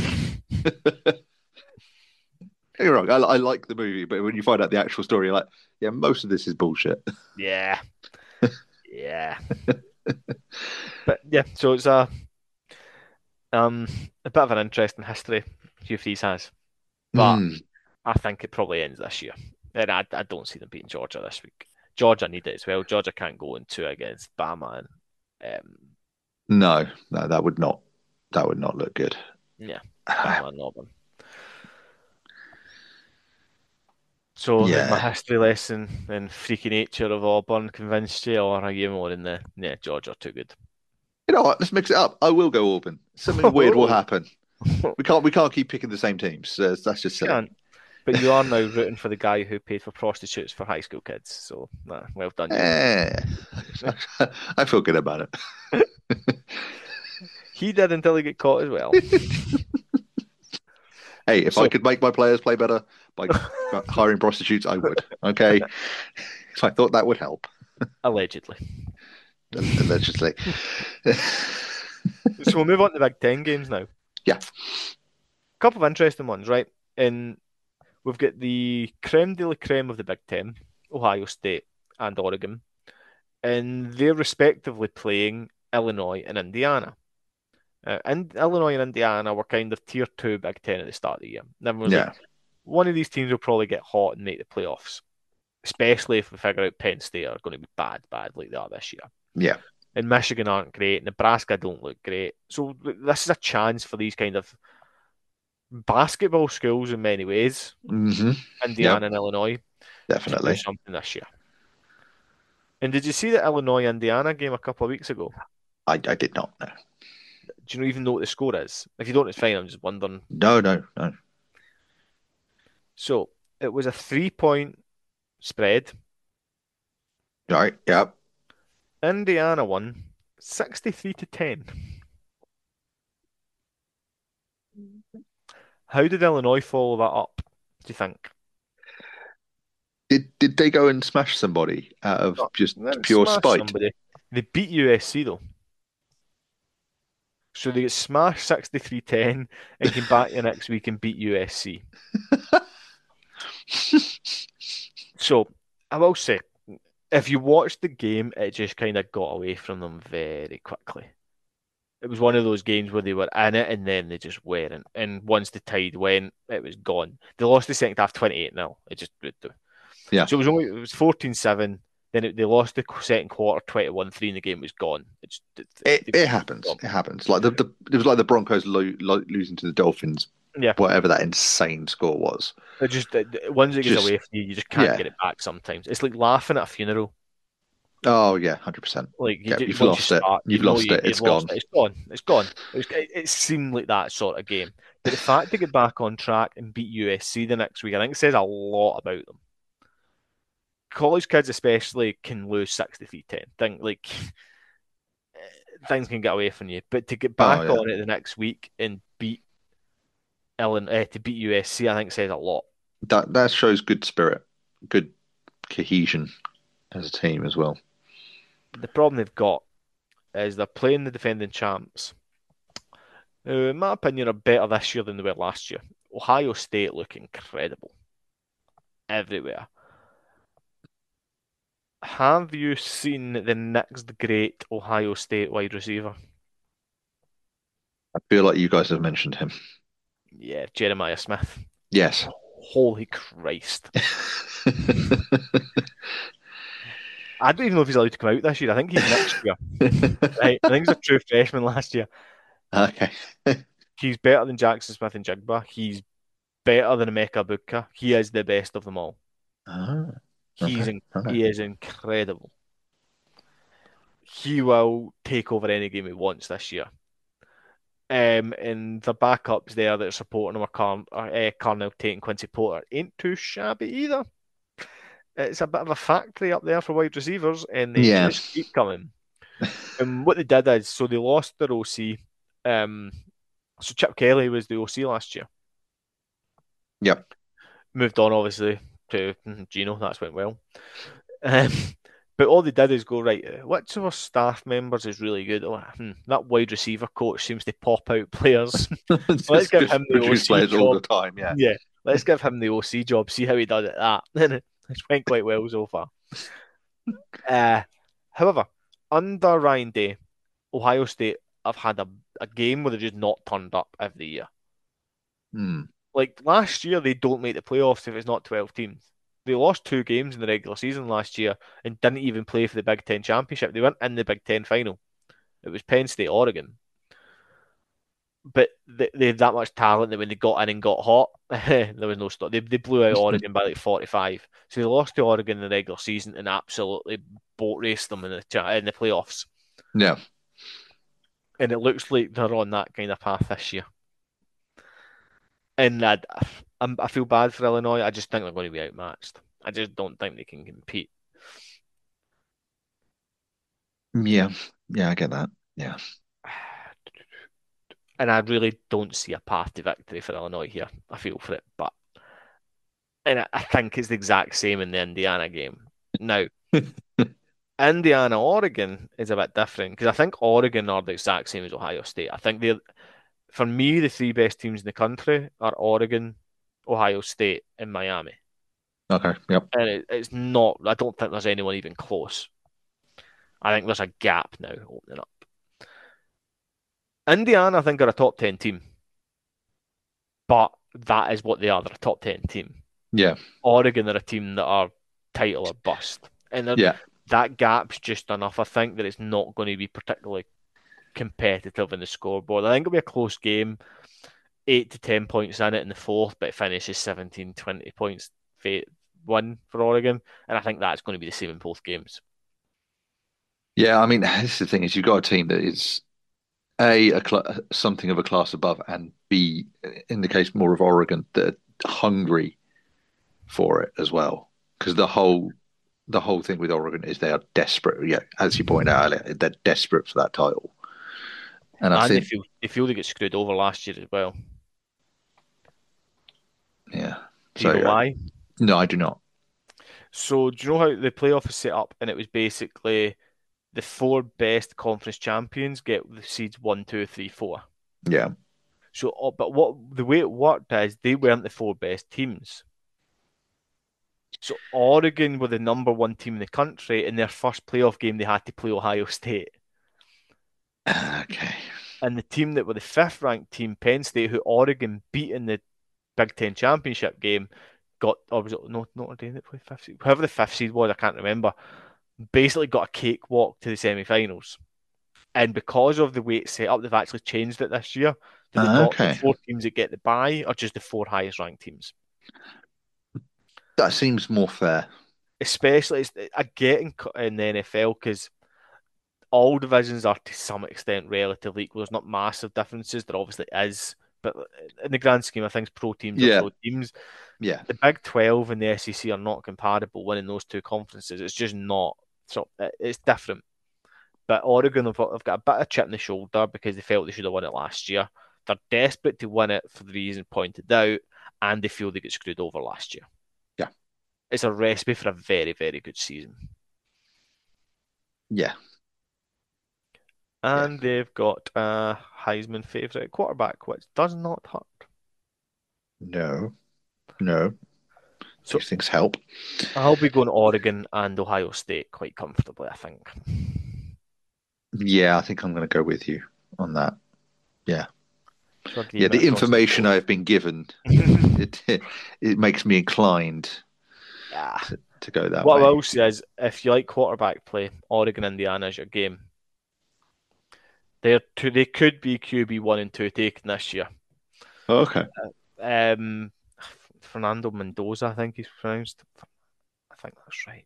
you're wrong. I, I like the movie, but when you find out the actual story, you're like, yeah, most of this is bullshit. Yeah, yeah. But yeah, so it's a um a bit of an interesting history Hugh Freeze has, but Mm, I think it probably ends this year, and I, I don't see them beating Georgia this week. Georgia need it as well. Georgia can't go in two against Bama, and um, no, no, that would not that would not look good. yeah, Bama and Auburn. So has my Yeah. history lesson and freaky nature of Auburn convinced you, or are you more in the yeah Georgia too good? You know what? Let's mix it up. I will go Auburn. Something weird will happen. You We can't we can't keep picking the same teams. Uh, that's just silly. can't. But you are now rooting for the guy who paid for prostitutes for high school kids. So, nah, well done, you. Eh, I feel good about it. He did until he got caught as well. Hey, if So- I could make my players play better by hiring prostitutes, I would. Okay. If I thought that would help, Allegedly. allegedly. So we'll move on to the Big Ten games now. Yeah. Couple of interesting ones, right? And we've got the creme de la creme of the Big Ten, Ohio State and Oregon, and they're respectively playing Illinois and Indiana. Uh, and Illinois and Indiana were kind of tier two Big Ten at the start of the year. And everyone was Yeah. like, one of these teams will probably get hot and make the playoffs, especially if we figure out Penn State are going to be bad, bad like they are this year. Yeah. And Michigan aren't great. Nebraska don't look great. So this is a chance for these kind of basketball schools in many ways, hmm Indiana and Illinois, to do Definitely. something this year. And did you see the Illinois-Indiana game a couple of weeks ago? I, I did not know. Do you even know what the score is? If you don't, it's fine. I'm just wondering. No, no, no. So it was a three-point spread. All right. Yeah. Indiana won sixty-three to ten. How did Illinois follow that up, do you think? Did did they go and smash somebody out of No, just They didn't pure smash spite? somebody. They beat U S C though. So they get smashed sixty-three ten and came back the next week and beat U S C. So I will say, if you watched the game, it just kind of got away from them very quickly. It was one of those games where they were in it and then they just weren't. And once the tide went, it was gone. They lost the second half twenty-eight nil. It just would do. Yeah. So it was only it was fourteen seven. Then it, they lost the second quarter twenty-one three and the game was gone. It just, it, It they- it happens. It happens. Like the, the it was like the Broncos lo lo losing to the Dolphins. Yeah. Whatever that insane score was. it just it, once it gets Just- away from you, you just can't yeah. get it back sometimes. It's like laughing at a funeral. Oh yeah, hundred percent. Like you Yeah, ju- you've once lost you it. start, You've you know lost you- it. you've It's lost gone. it. It's gone. It's gone. It, was, it, it seemed like that sort of game. But the fact to get back on track and beat U S C the next week, I think it says a lot about them. College kids especially can lose sixty-three ten. Think like things can get away from you. But to get Oh back yeah, on it the next week and beat Illinois, uh, to beat U S C, I think says a lot. that that shows good spirit, good cohesion as a team as well. The problem they've got is they're playing the defending champs, who, in my opinion, are better this year than they were last year. Ohio State look incredible everywhere. Have you seen the next great Ohio State wide receiver? I feel like you guys have mentioned him. Yeah, Jeremiah Smith. Yes. Holy Christ. I don't even know if he's allowed to come out this year. I think he's next year. Right. I think he's a true freshman last year. Okay. He's better than Jackson Smith and Jigba. He's better than Emeka Buka. He is the best of them all. Ah, He's okay. in, Okay. he is incredible. He will take over any game he wants this year. Um, and the backups there that are supporting him are Carn, uh, Carnell Tate and Quincy Porter. Ain't too shabby either. It's a bit of a factory up there for wide receivers, and they Yeah. just keep coming. And what they did is, so they lost their O C. Um, so Chip Kelly was the O C last year. Yep. Moved on, obviously, to Gino. That's went well. Um, but all they did is go, right, which of our staff members is really good? Oh, hmm, that wide receiver coach seems to pop out players. Let's Just, give just him the produce O C players all the job. time. Yeah. Yeah, let's give him the O C job, see how he does at that. And it's went quite well so far. Uh, however, under Ryan Day, Ohio State have had a, a game where they're just not turned up every year. Hmm. Like last year, they don't make the playoffs if it's not twelve teams. They lost two games in the regular season last year and didn't even play for the Big Ten championship. They weren't in the Big Ten final. It was Penn State, Oregon. But they, they had that much talent that when they got in and got hot, there was no stop. They, they blew out Oregon by like forty-five. So they lost to Oregon in the regular season and absolutely boat raced them in the in the playoffs. Yeah. And it looks like they're on that kind of path this year. And I, I feel bad for Illinois. I just think they're going to be outmatched. I just don't think they can compete. Yeah. Yeah. I get that. Yeah. And I really don't see a path to victory for Illinois here. I feel for it, but and I, I think it's the exact same in the Indiana game. Now, Indiana, Oregon is a bit different because I think Oregon are the exact same as Ohio State. I think they're, for me, the three best teams in the country are Oregon, Ohio State, and Miami. Okay. Yep. And it, it's not, I don't think there's anyone even close. I think there's a gap now opening up. Indiana, I think, are a top ten team, but that is what they are. They're a top ten team. Yeah. Oregon are a team that are title or bust. And Yeah. that gap's just enough, I think, that it's not going to be particularly competitive in the scoreboard. I think it'll be a close game, eight to ten points in it in the fourth, but it finishes seventeen, twenty points win for Oregon. And I think that's going to be the same in both games. Yeah. I mean, this is the thing is you've got a team that is A, a cl something of a class above, and B, in the case more of Oregon, that are hungry for it as well. Because the whole the whole thing with Oregon is they are desperate. Yeah, as you pointed out earlier, they're desperate for that title. And I And they think, feel they feel they get screwed over last year as well. yeah. Do you So know uh, why? no, I do not. So do you know how the playoff is set up? And it was basically the four best conference champions get the seeds one, two, three, four. Yeah. So, uh, but what the way it worked is they weren't the four best teams. So Oregon were the number one team in the country. In their first playoff game, they had to play Ohio State. Okay. And the team that were the fifth ranked team, Penn State, who Oregon beat in the Big Ten championship game, got or was it no Notre Dame that played fifth seed? Whoever the fifth seed was, I can't remember. Basically got a cakewalk to the semi-finals. And because of the way it's set up, they've actually changed it this year. So they've got the Okay. four teams that get the bye, or just the four highest ranked teams. That seems more fair. Especially, it's, I get in, in the N F L because all divisions are to some extent relatively equal. There's not massive differences. There obviously is, but in the grand scheme of things, pro teams are Yeah. pro teams. Yeah. The Big twelve and the S E C are not comparable winning those two conferences. It's just not. So it's different. But Oregon have, have got a bit of chip in the shoulder because they felt they should have won it last year. They're desperate to win it for the reason pointed out, and they feel they get screwed over last year. Yeah. It's a recipe for a very, very good season. Yeah. And yeah. They've got a Heisman favourite quarterback, which does not hurt. No. No. So, these things help. I'll be going Oregon and Ohio State quite comfortably, I think. Yeah, I think I'm going to go with you on that. Yeah. Yeah, the across information the I've been given, it, it it makes me inclined Yeah. to, to go that What way. I will say is, if you like quarterback play, Oregon, Indiana is your game. They're two, they could be Q B one and two taken this year. Okay. Um, Fernando Mendoza, I think he's pronounced. I think that's right.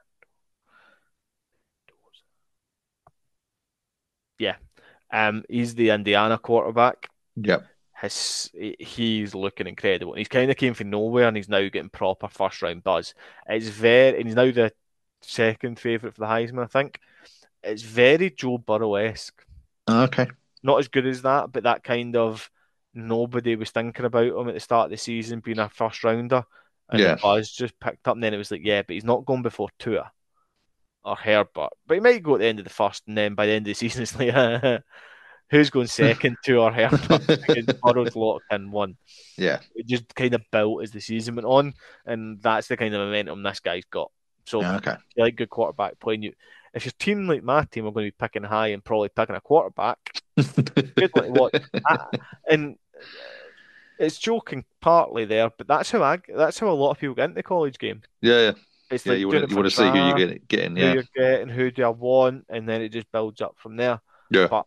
Yeah. Um, he's the Indiana quarterback. Yep. His he's looking incredible. He's kind of came from nowhere, and he's now getting proper first round buzz. It's very, and he's now the second favorite for the Heisman, I think. It's very Joe Burrow-esque. Okay. Not as good as that, but that kind of nobody was thinking about him at the start of the season being a first rounder, and the Yeah. buzz just picked up. And then it was like, yeah, but he's not going before Tua or Herbert, but he might go at the end of the first, and then by the end of the season, it's like, who's going second, Tua or Herbert? Because Burrow's locked in one. Yeah. It just kind of built as the season went on, and that's the kind of momentum this guy's got. So, Okay. if you like good quarterback playing, you if your team like my team are going to be picking high and probably picking a quarterback, good one to watch. I, and it's joking partly there, but that's how I that's how a lot of people get into the college game. Yeah, yeah. It's Yeah, like you doing want to it you for want to see who you're draft, getting, getting who yeah. you're getting, who do I want, and then it just builds up from there. Yeah. But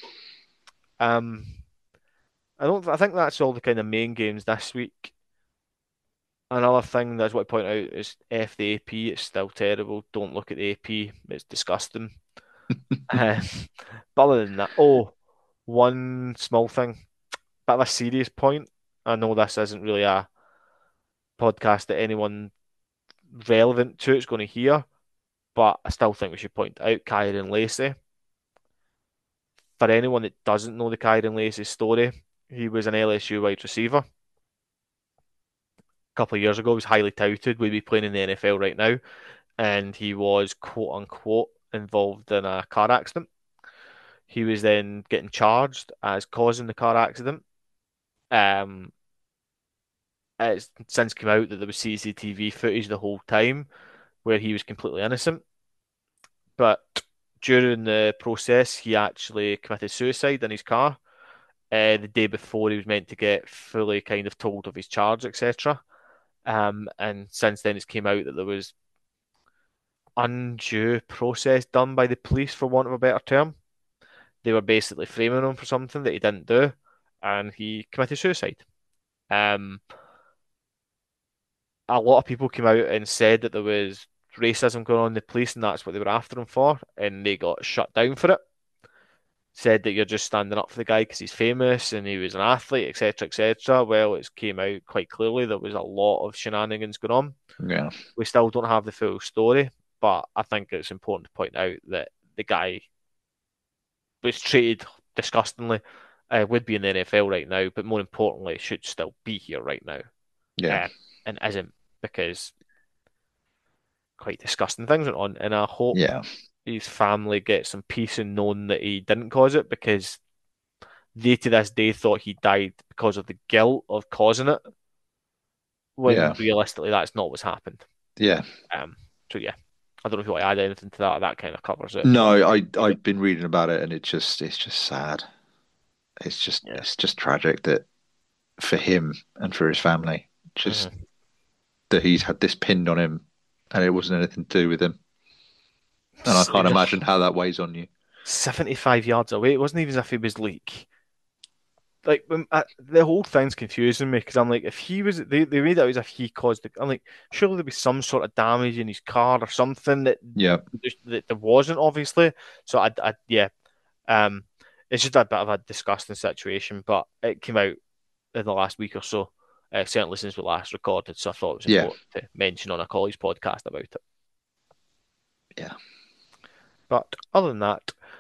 um, I don't. I think that's all the kind of main games this week. Another thing that's what I point out is F the A P. It's still terrible. Don't look at the A P. It's disgusting. um, but other than that, oh, one small thing, bit of a serious point. I know this isn't really a podcast that anyone relevant to it's going to hear, but I still think we should point out Kyron Lacey. For anyone that doesn't know the Kyron Lacey story, he was an L S U wide receiver. A couple of years ago, he was highly touted, would be playing in the N F L right now, and he was quote unquote involved in a car accident. He was then getting charged as causing the car accident. Um, it's since come out that there was C C T V footage the whole time where he was completely innocent. But during the process, he actually committed suicide in his car uh, the day before he was meant to get fully kind of told of his charge, et cetera. Um, and since then, it's came out that there was undue process done by the police, for want of a better term. They were basically framing him for something that he didn't do, and he committed suicide. Um, a lot of people came out and said that there was racism going on in the police, and that's what they were after him for, and they got shut down for it. Said that you're just standing up for the guy because he's famous and he was an athlete, et cetera, et cetera. Well, it came out quite clearly there was a lot of shenanigans going on. Yeah. We still don't have the full story, but I think it's important to point out that the guy was treated disgustingly, uh, would be in the N F L right now, but more importantly, should still be here right now. Yeah. Uh, and isn't, because quite disgusting things went on. And I hope Yeah. his family gets some peace in knowing that he didn't cause it, because they to this day thought he died because of the guilt of causing it, when Yeah. realistically that's not what's happened. Yeah. Um. So yeah, I don't know if you want to add anything to that. That kind of covers it. No, I I've been reading about it and it just it's just sad. It's just Yeah. it's just tragic that for him and for his family, just Mhm. that he's had this pinned on him and it wasn't anything to do with him. And I He can't was imagine how that weighs on you. seventy-five yards away. It wasn't even as if he was like like when, uh, the whole thing's confusing me, because I'm like, if he was, they, they made it out as if he caused it. I'm like, surely there'd be some sort of damage in his car or something that Yeah. that there wasn't, obviously. So I, I yeah, um, it's just a bit of a disgusting situation, but it came out in the last week or so, uh, certainly since we last recorded. So I thought it was Yeah. important to mention on a college podcast about it. Yeah. But other than that,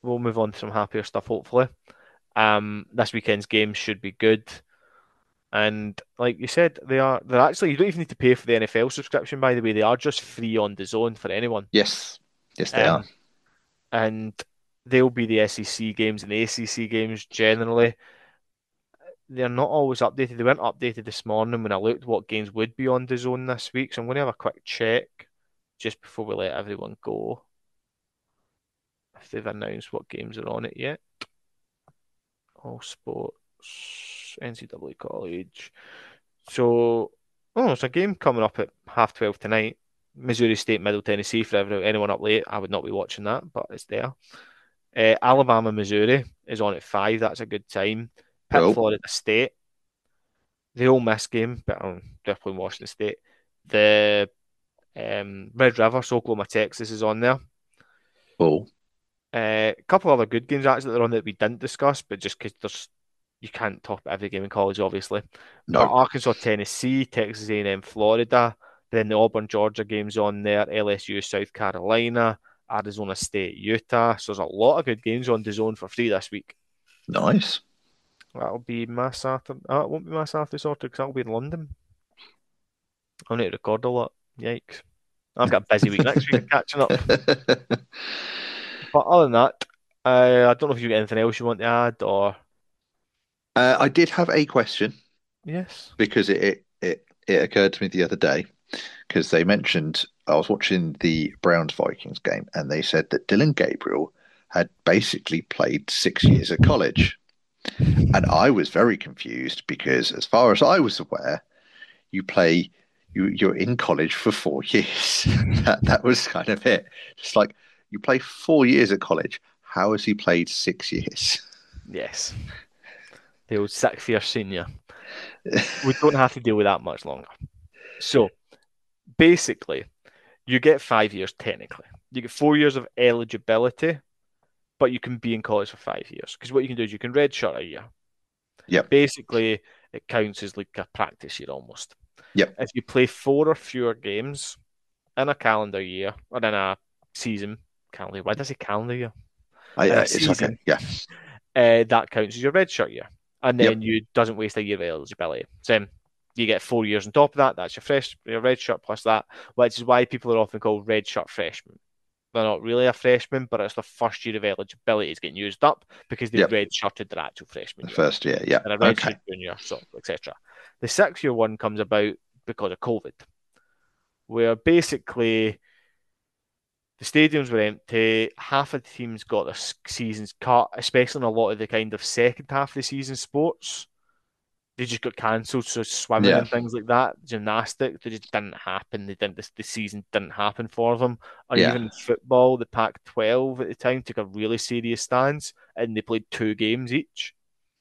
we'll move on to some happier stuff, hopefully. Um, this weekend's games should be good. And like you said, they are they're actually you don't even need to pay for the N F L subscription, by the way. They are just free on the zone for anyone. Yes, yes, they are. Um, and they'll be the S E C games and the A C C games generally. They're not always updated. They weren't updated this morning when I looked what games would be on the zone this week. So I'm going to have a quick check just before we let everyone go if they've announced what games are on it yet. All sports, N C double A college. So, oh, there's a game coming up at half twelve tonight. Missouri State, Middle Tennessee. For everyone, anyone up late, I would not be watching that, but it's there. Uh, Alabama, Missouri is on at five. That's a good time. Pitt, Cool. Florida State. The Ole Miss game, but I'm definitely Washington State. The um, Red River, so Oklahoma, Texas is on there. Cool. Uh, a couple other good games actually that are on that we didn't discuss, but just because there's you can't talk about every game in college, obviously. But No. Arkansas, Tennessee, Texas A and M, Florida, then the Auburn, Georgia games on there, L S U, South Carolina, Arizona State, Utah. So there's a lot of good games on the zone for free this week. Nice. That'll be my Saturday. Oh, it won't be my Saturday sorted because I'll be in London. I'll need to record a lot. Yikes. I've got a busy week next week of catching up. But other than that, uh, I don't know if you got anything else you want to add or. Uh, I did have a question Yes. because it, it it it occurred to me the other day because they mentioned I was watching the Browns Vikings game and they said that Dylan Gabriel had basically played six years at college. And I was very confused because as far as I was aware, you play you you're in college for four years. that that was kind of it. Just like you play four years at college. How has he played six years? Yes. The old sixth year senior. We don't have to deal with that much longer. So basically, you get five years technically. You get four years of eligibility, but you can be in college for five years. Because what you can do is you can redshirt a year. Yep. Basically, it counts as like a practice year almost. Yep. If you play four or fewer games in a calendar year or in a season, calendar, why does it calendar year? I, In uh, a it's okay. season, Yeah. uh, that counts as your redshirt year. And then Yep. you doesn't waste a year of eligibility. So you get four years on top of that. That's your fresh your red shirt plus that, which is why people are often called red shirt freshmen. They're not really a freshman, but it's the first year of eligibility is getting used up because they've Yep. red shirted their actual freshman The year. first year. Yeah. And a Okay. redshirt junior, so et cetera. The six year one comes about because of COVID, where basically the stadiums were empty. Half of the teams got their seasons cut, especially in a lot of the kind of second half of the season sports. They just got cancelled. So swimming Yeah. and things like that, gymnastics, they just didn't happen. They didn't. The season didn't happen for them. Or Yeah. even football, the Pac twelve at the time took a really serious stance, and they played two games each.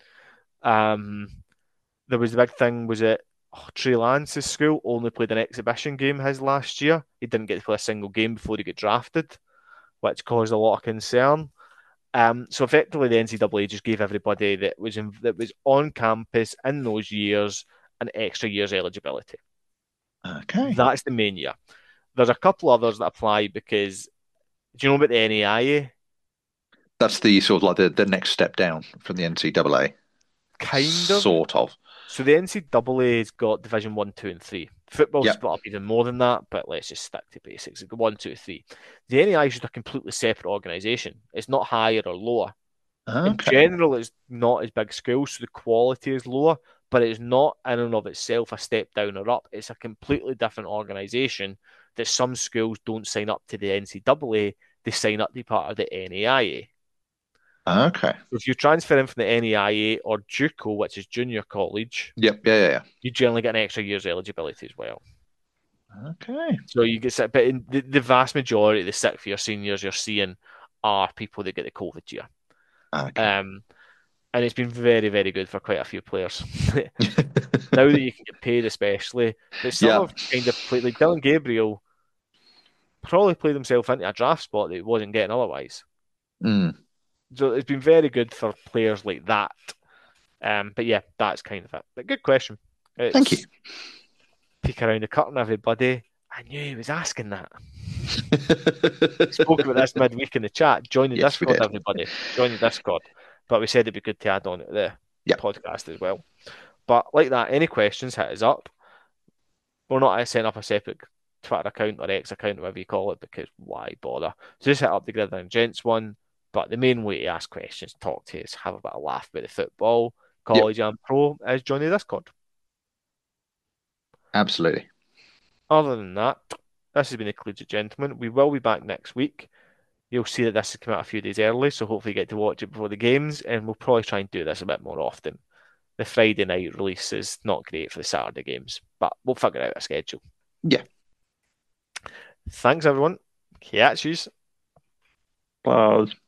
Um, there was the big thing was it oh, Trey Lance's school only played an exhibition game his last year. He didn't get to play a single game before he got drafted, which caused a lot of concern. Um, so effectively, the N C double A just gave everybody that was in, that was on campus in those years an extra year's eligibility. Okay. That's the main year. There's a couple others that apply because do you know about the N A I A? That's the sort of like the, the next step down from the N C double A. Kind of. Sort of. So the N C double A's got Division One, Two, and Three. Football's Yep. split up even more than that, but let's just stick to basics. It's got one, two, three. The N A I is just a completely separate organisation. It's not higher or lower. In Okay. general, it's not as big schools, so the quality is lower, but it's not in and of itself a step down or up. It's a completely different organisation that some schools don't sign up to the N C double A, they sign up to be part of the N A I A. Okay. So if you transfer in from the N A I A or JUCO, which is junior college, Yep. Yeah. Yeah. Yeah. you generally get an extra year's eligibility as well. Okay. So you get, but in the, the vast majority of the sixth year seniors you're seeing are people that get the COVID year. Okay. Um, and it's been very, very good for quite a few players. Now that you can get paid, especially, but some Yeah. have kind of played, like Dylan Gabriel, probably played himself into a draft spot that he wasn't getting otherwise. Mm. So it's been very good for players like that. Um, but yeah, that's kind of it. But good question. It's Thank you. peek around the curtain, everybody. I knew he was asking that. Spoke about this midweek in the chat. Join the Yes, we Discord, did. everybody. Join the Discord. But we said it'd be good to add on to the Yeah. podcast as well. But like that, any questions, hit us up. We're not setting up a separate Twitter account or X account, whatever you call it, because why bother? So just hit up the Gridiron Gents one. But the main way to ask questions, talk to us, have a bit of laugh about the football, Yep. college and pro, is join the Discord. Absolutely. Other than that, this has been the Collegiate Gentleman. We will be back next week. You'll see that this has come out a few days early, so hopefully you get to watch it before the games, and we'll probably try and do this a bit more often. The Friday night release is not great for the Saturday games, but we'll figure out a schedule. Yeah. Thanks, everyone. Catch yous. Bye.